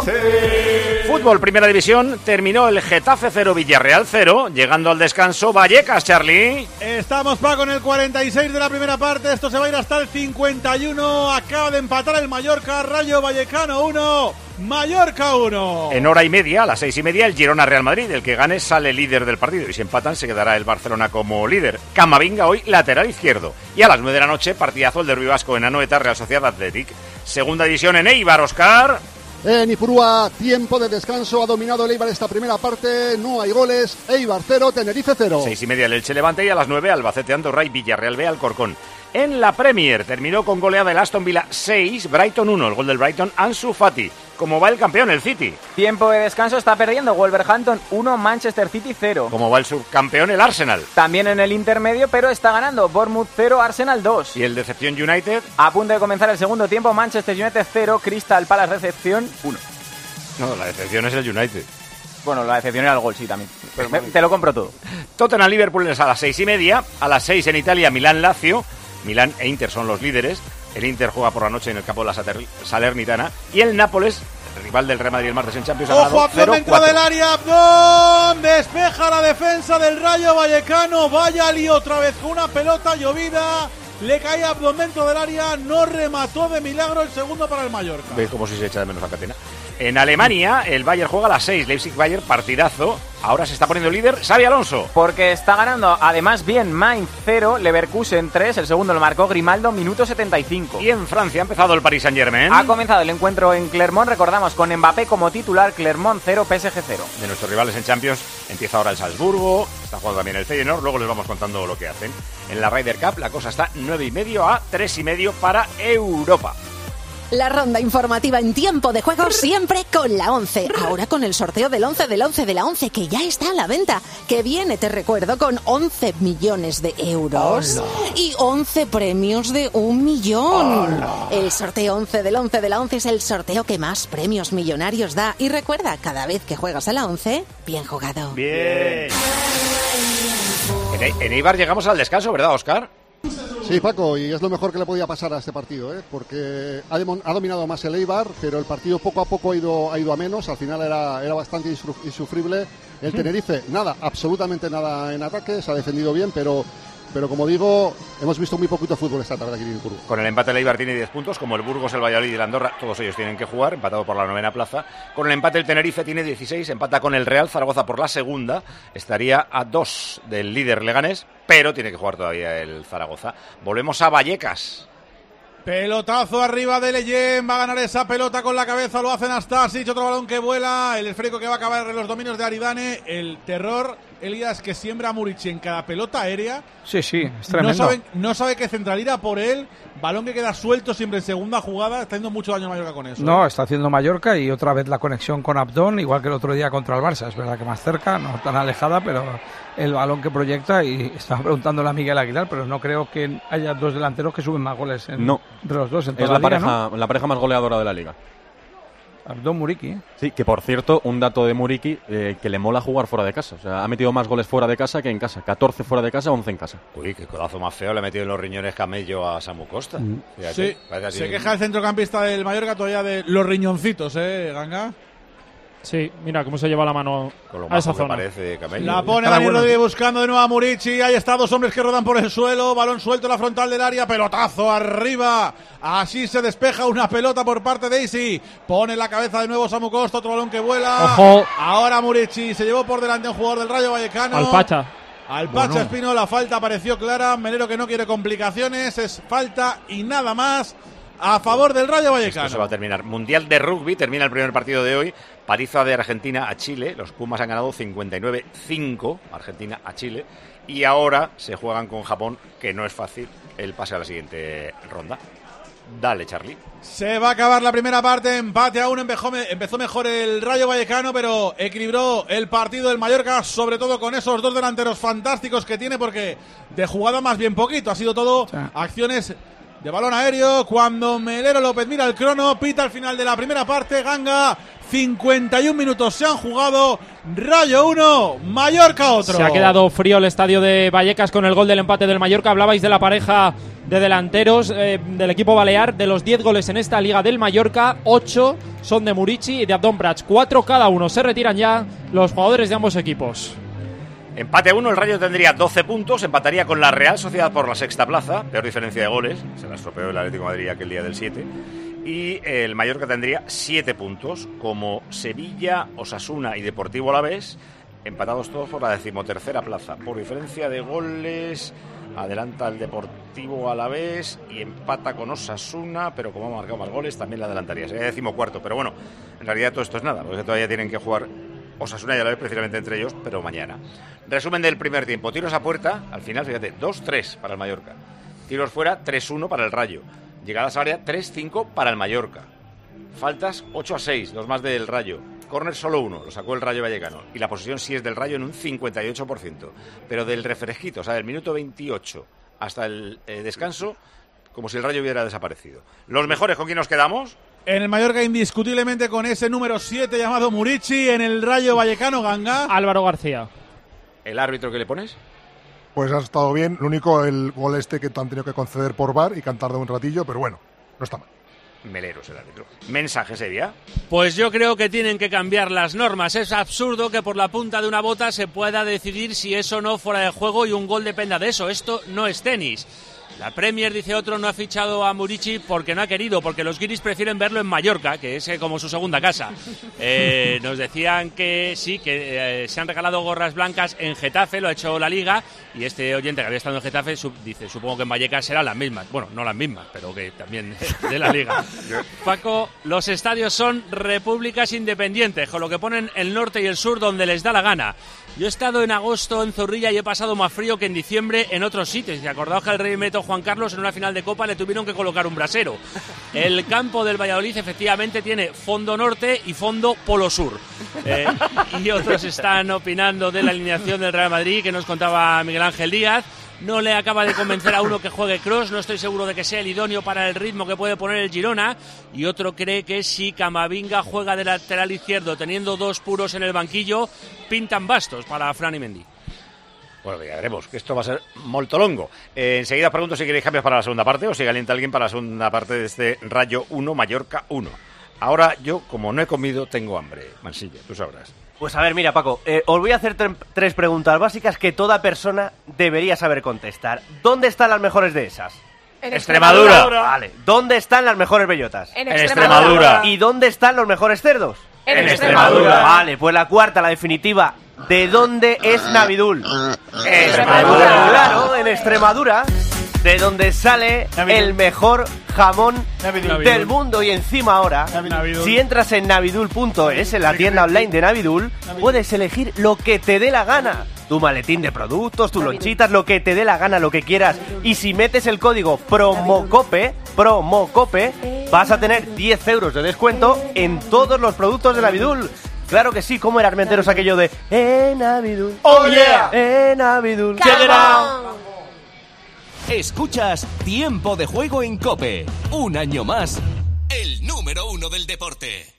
Fútbol, primera división, terminó el Getafe cero, Villarreal cero, llegando al descanso Vallecas, Charlie. Estamos, Paco, en el cuarenta y seis de la primera parte. Esto se va a ir hasta el cincuenta y uno. Acaba de empatar el Mallorca. Rayo Vallecano uno, Mallorca uno. En hora y media, a las seis y media, el Girona Real Madrid. El que gane sale líder del partido, y si empatan se quedará el Barcelona como líder. Camavinga hoy lateral izquierdo. Y a las nueve de la noche, partidazo el derbi vasco en Anoeta, Real Sociedad Athletic. Segunda división en Eibar, Oscar. En Ipurúa, tiempo de descanso, ha dominado el Eibar esta primera parte, no hay goles, Eibar cero, Tenerife cero. Seis y media el Elche Levante, y a las nueve Albacete Andorra y Villarreal B Alcorcón. En la Premier terminó con goleada el Aston Villa seis, Brighton uno, el gol del Brighton Ansu Fati. ¿Cómo va el campeón, el City? Tiempo de descanso, está perdiendo Wolverhampton uno, Manchester City cero. ¿Cómo va el subcampeón, el Arsenal? También en el intermedio, pero está ganando Bournemouth cero, Arsenal dos. ¿Y el Decepción United? A punto de comenzar el segundo tiempo, Manchester United cero, Crystal Palace Recepción uno. No, la decepción es el United. Bueno, la decepción era el gol, sí, también. Pero me- te lo compro todo. Tottenham Liverpool es a las seis y media. A las seis en Italia, Milán Lazio. Milán e Inter son los líderes. El Inter juega por la noche en el campo de la Sater- Salernitana. Y el Nápoles, el rival del Real Madrid el martes en Champions, ha Ojo, ganado Abdón cero dentro cuatro. del área. Abdón despeja la defensa del Rayo Vallecano. Vaya lío otra vez con una pelota llovida. Le cae a Abdón dentro del área. No remató de milagro el segundo para el Mallorca. Ve como si se echa de menos a Catena. En Alemania, el Bayern juega a las seis. Leipzig-Bayern, partidazo. Ahora se está poniendo líder Xabi Alonso. Porque está ganando, además bien, Mainz cero, Leverkusen tres, el segundo lo marcó Grimaldo, minuto setenta y cinco. Y en Francia ha empezado el Paris Saint-Germain. Ha comenzado el encuentro en Clermont, recordamos, con Mbappé como titular, Clermont cero, P S G cero. De nuestros rivales en Champions empieza ahora el Salzburgo, está jugando también el Feyenoord, luego les vamos contando lo que hacen. En la Ryder Cup la cosa está nueve y medio a tres y medio para Europa. La ronda informativa en tiempo de juego siempre con la once. Ahora con el sorteo del once del once de la once, que ya está a la venta. Que viene, te recuerdo, con once millones de euros. ¡Hola! Y once premios de un millón. El sorteo once del once de la once es el sorteo que más premios millonarios da. Y recuerda, cada vez que juegas a la once, bien jugado. Bien. En, E- en Eibar llegamos al descanso, ¿verdad, Óscar? Sí, Paco, y es lo mejor que le podía pasar a este partido, ¿eh? Porque ha, demon- ha dominado más el Eibar, pero el partido poco a poco ha ido, ha ido a menos, al final era, era bastante insuf- insufrible. El Tenerife, nada, absolutamente nada en ataque, se ha defendido bien, pero, pero como digo, hemos visto muy poquito fútbol esta tarde aquí en Ipurúa. Con el empate el Eibar tiene diez puntos, como el Burgos, el Valladolid y el Andorra, todos ellos tienen que jugar, empatado por la novena plaza. Con el empate el Tenerife tiene dieciséis, empata con el Real Zaragoza por la segunda, estaría a dos del líder Leganés, pero tiene que jugar todavía el Zaragoza. Volvemos a Vallecas. Pelotazo arriba de Leyen, va a ganar esa pelota con la cabeza, lo hace Nastasic, otro balón que vuela, el esférico que va a acabar en los dominios de Aridane, el terror, Elías, que siembra a Murici en cada pelota aérea. Sí, sí, es tremendo. No sabe, no sabe qué central ir a por él, balón que queda suelto siempre en segunda jugada, está haciendo mucho daño a Mallorca con eso. No, está haciendo Mallorca y otra vez la conexión con Abdón, igual que el otro día contra el Barça, es verdad que más cerca, no tan alejada, pero el balón que proyecta, y estaba preguntándole a Miguel Aguilar, pero no creo que haya dos delanteros que suben más goles en, no. entre los dos en toda es la, la liga, pareja, ¿no? la pareja más goleadora de la liga. Abdón Muriqui. ¿eh? Sí, que por cierto, un dato de Muriqui, eh, que le mola jugar fuera de casa. O sea, ha metido más goles fuera de casa que en casa. catorce fuera de casa, once en casa. Uy, qué codazo más feo le ha metido en los riñones Camello a Samu Costa. Mm. Fíjate, Sí, se queja el centrocampista del Mallorca todavía de los riñoncitos, ¿eh, Ganga? Sí, mira cómo se lleva la mano Con lo a esa majo que zona. parece Camello. La pone Daniel Rodríguez buscando de nuevo a Murici. Ahí está, dos hombres que rodan por el suelo. Balón suelto en la frontal del área. Pelotazo arriba. Así se despeja una pelota por parte de Isi. Pone la cabeza de nuevo Samu Costa. Otro balón que vuela. Ojo. Ahora Murici se llevó por delante a un jugador del Rayo Vallecano. Alpacha. Alpacha Bueno. Espino, la falta pareció clara. Melero que no quiere complicaciones. Es falta y nada más a favor del Rayo Vallecano. Esto se va a terminar. Mundial de Rugby, termina el primer partido de hoy. Paliza de Argentina a Chile. Los Pumas han ganado cincuenta y nueve cinco. Argentina a Chile. Y ahora se juegan con Japón, que no es fácil el pase a la siguiente ronda. Dale, Charlie. Se va a acabar la primera parte, empate a uno, empezó, empezó mejor el Rayo Vallecano, pero equilibró el partido del Mallorca, sobre todo con esos dos delanteros fantásticos que tiene, porque de jugada más bien poquito, ha sido todo acciones de balón aéreo. Cuando Melero López mira el crono, pita al final de la primera parte, Ganga, cincuenta y un minutos se han jugado, Rayo uno, Mallorca otro. Se ha quedado frío el estadio de Vallecas con el gol del empate del Mallorca. Hablabais de la pareja de delanteros eh, del equipo balear. De los diez goles en esta liga del Mallorca, ocho son de Murici y de Abdón Prats, cuatro cada uno. Se retiran ya los jugadores de ambos equipos. Empate a uno, el Rayo tendría doce puntos, empataría con la Real Sociedad por la sexta plaza, peor diferencia de goles, se la estropeó el Atlético de Madrid aquel día del siete, y el Mallorca tendría siete puntos, como Sevilla, Osasuna y Deportivo Alavés, empatados todos por la decimotercera plaza. Por diferencia de goles, adelanta el Deportivo Alavés y empata con Osasuna, pero como ha marcado más goles, también la adelantaría, sería decimocuarto, pero bueno, en realidad todo esto es nada, porque todavía tienen que jugar Osasuna y Alavés precisamente entre ellos, pero mañana. Resumen del primer tiempo. Tiros a puerta, al final, fíjate, dos tres para el Mallorca. Tiros fuera, tres uno para el Rayo. Llegadas a área, tres cinco para el Mallorca. Faltas, ocho a seis, dos más del Rayo. Córner solo uno, lo sacó el Rayo Vallecano. Y la posesión sí es del Rayo en un cincuenta y ocho por ciento. Pero del refresquito, o sea, del minuto veintiocho hasta el eh, descanso, como si el Rayo hubiera desaparecido. ¿Los mejores con quién nos quedamos? En el Mallorca, indiscutiblemente, con ese número siete llamado Murici. En el Rayo Vallecano, Ganga, Álvaro García. ¿El árbitro que le pones? Pues ha estado bien. Lo único, el gol este que han tenido que conceder por V A R y que han tardado un ratillo, pero bueno, no está mal. Melero es el árbitro. Mensaje, Sevilla. Pues yo creo que tienen que cambiar las normas. Es absurdo que por la punta de una bota se pueda decidir si es o no fuera de juego y un gol dependa de eso. Esto no es tenis. La Premier, dice otro, no ha fichado a Murici porque no ha querido, porque los guiris prefieren verlo en Mallorca, que es eh, como su segunda casa. Eh, nos decían que sí, que eh, se han regalado gorras blancas en Getafe, lo ha hecho la Liga, y este oyente que había estado en Getafe sub, dice, supongo que en Vallecas serán las mismas. Bueno, no las mismas, pero que también de la Liga. Paco, los estadios son repúblicas independientes, con lo que ponen el norte y el sur donde les da la gana. Yo he estado en agosto en Zorrilla y he pasado más frío que en diciembre en otros sitios. Y acordaos que al rey Meto Juan Carlos en una final de Copa le tuvieron que colocar un brasero. El campo del Valladolid efectivamente tiene fondo norte y fondo polo sur. Eh, y otros están opinando de la alineación del Real Madrid que nos contaba Miguel Ángel Díaz. No le acaba de convencer a uno que juegue Kroos, no estoy seguro de que sea el idóneo para el ritmo que puede poner el Girona, y otro cree que si Camavinga juega de lateral izquierdo teniendo dos puros en el banquillo, pintan bastos para Fran y Mendy. Bueno, ya veremos, que esto va a ser molto longo. Eh, enseguida pregunto si queréis cambios para la segunda parte o si calienta alguien para la segunda parte de este Rayo uno, Mallorca uno. Ahora yo, como no he comido, tengo hambre. Mansilla, tú sabrás. Pues a ver, mira, Paco, eh, os voy a hacer tre- tres preguntas básicas que toda persona debería saber contestar. ¿Dónde están las mejores de esas? En Extremadura. Extremadura. Vale. ¿Dónde están las mejores bellotas? En Extremadura. ¿Y dónde están los mejores cerdos? En Extremadura. Vale, pues la cuarta, la definitiva. ¿De dónde es Navidul? Extremadura. Claro, en Extremadura. de donde sale Navidul. el mejor jamón Navidul. del mundo. Y encima ahora, Navidul. si entras en navidul punto es, en la tienda online de Navidul, puedes elegir lo que te dé la gana. Tu maletín de productos, tu lonchitas, lo que te dé la gana, lo que quieras. Y si metes el código PROMOCOPE, PROMOCOPE, vas a tener diez euros de descuento en todos los productos de Navidul. Claro que sí, ¿cómo era Armenteros aquello de En Navidul? ¡Oh, yeah! En Navidul. Check it out. Escuchas Tiempo de Juego en COPE. Un año más, el número uno del deporte.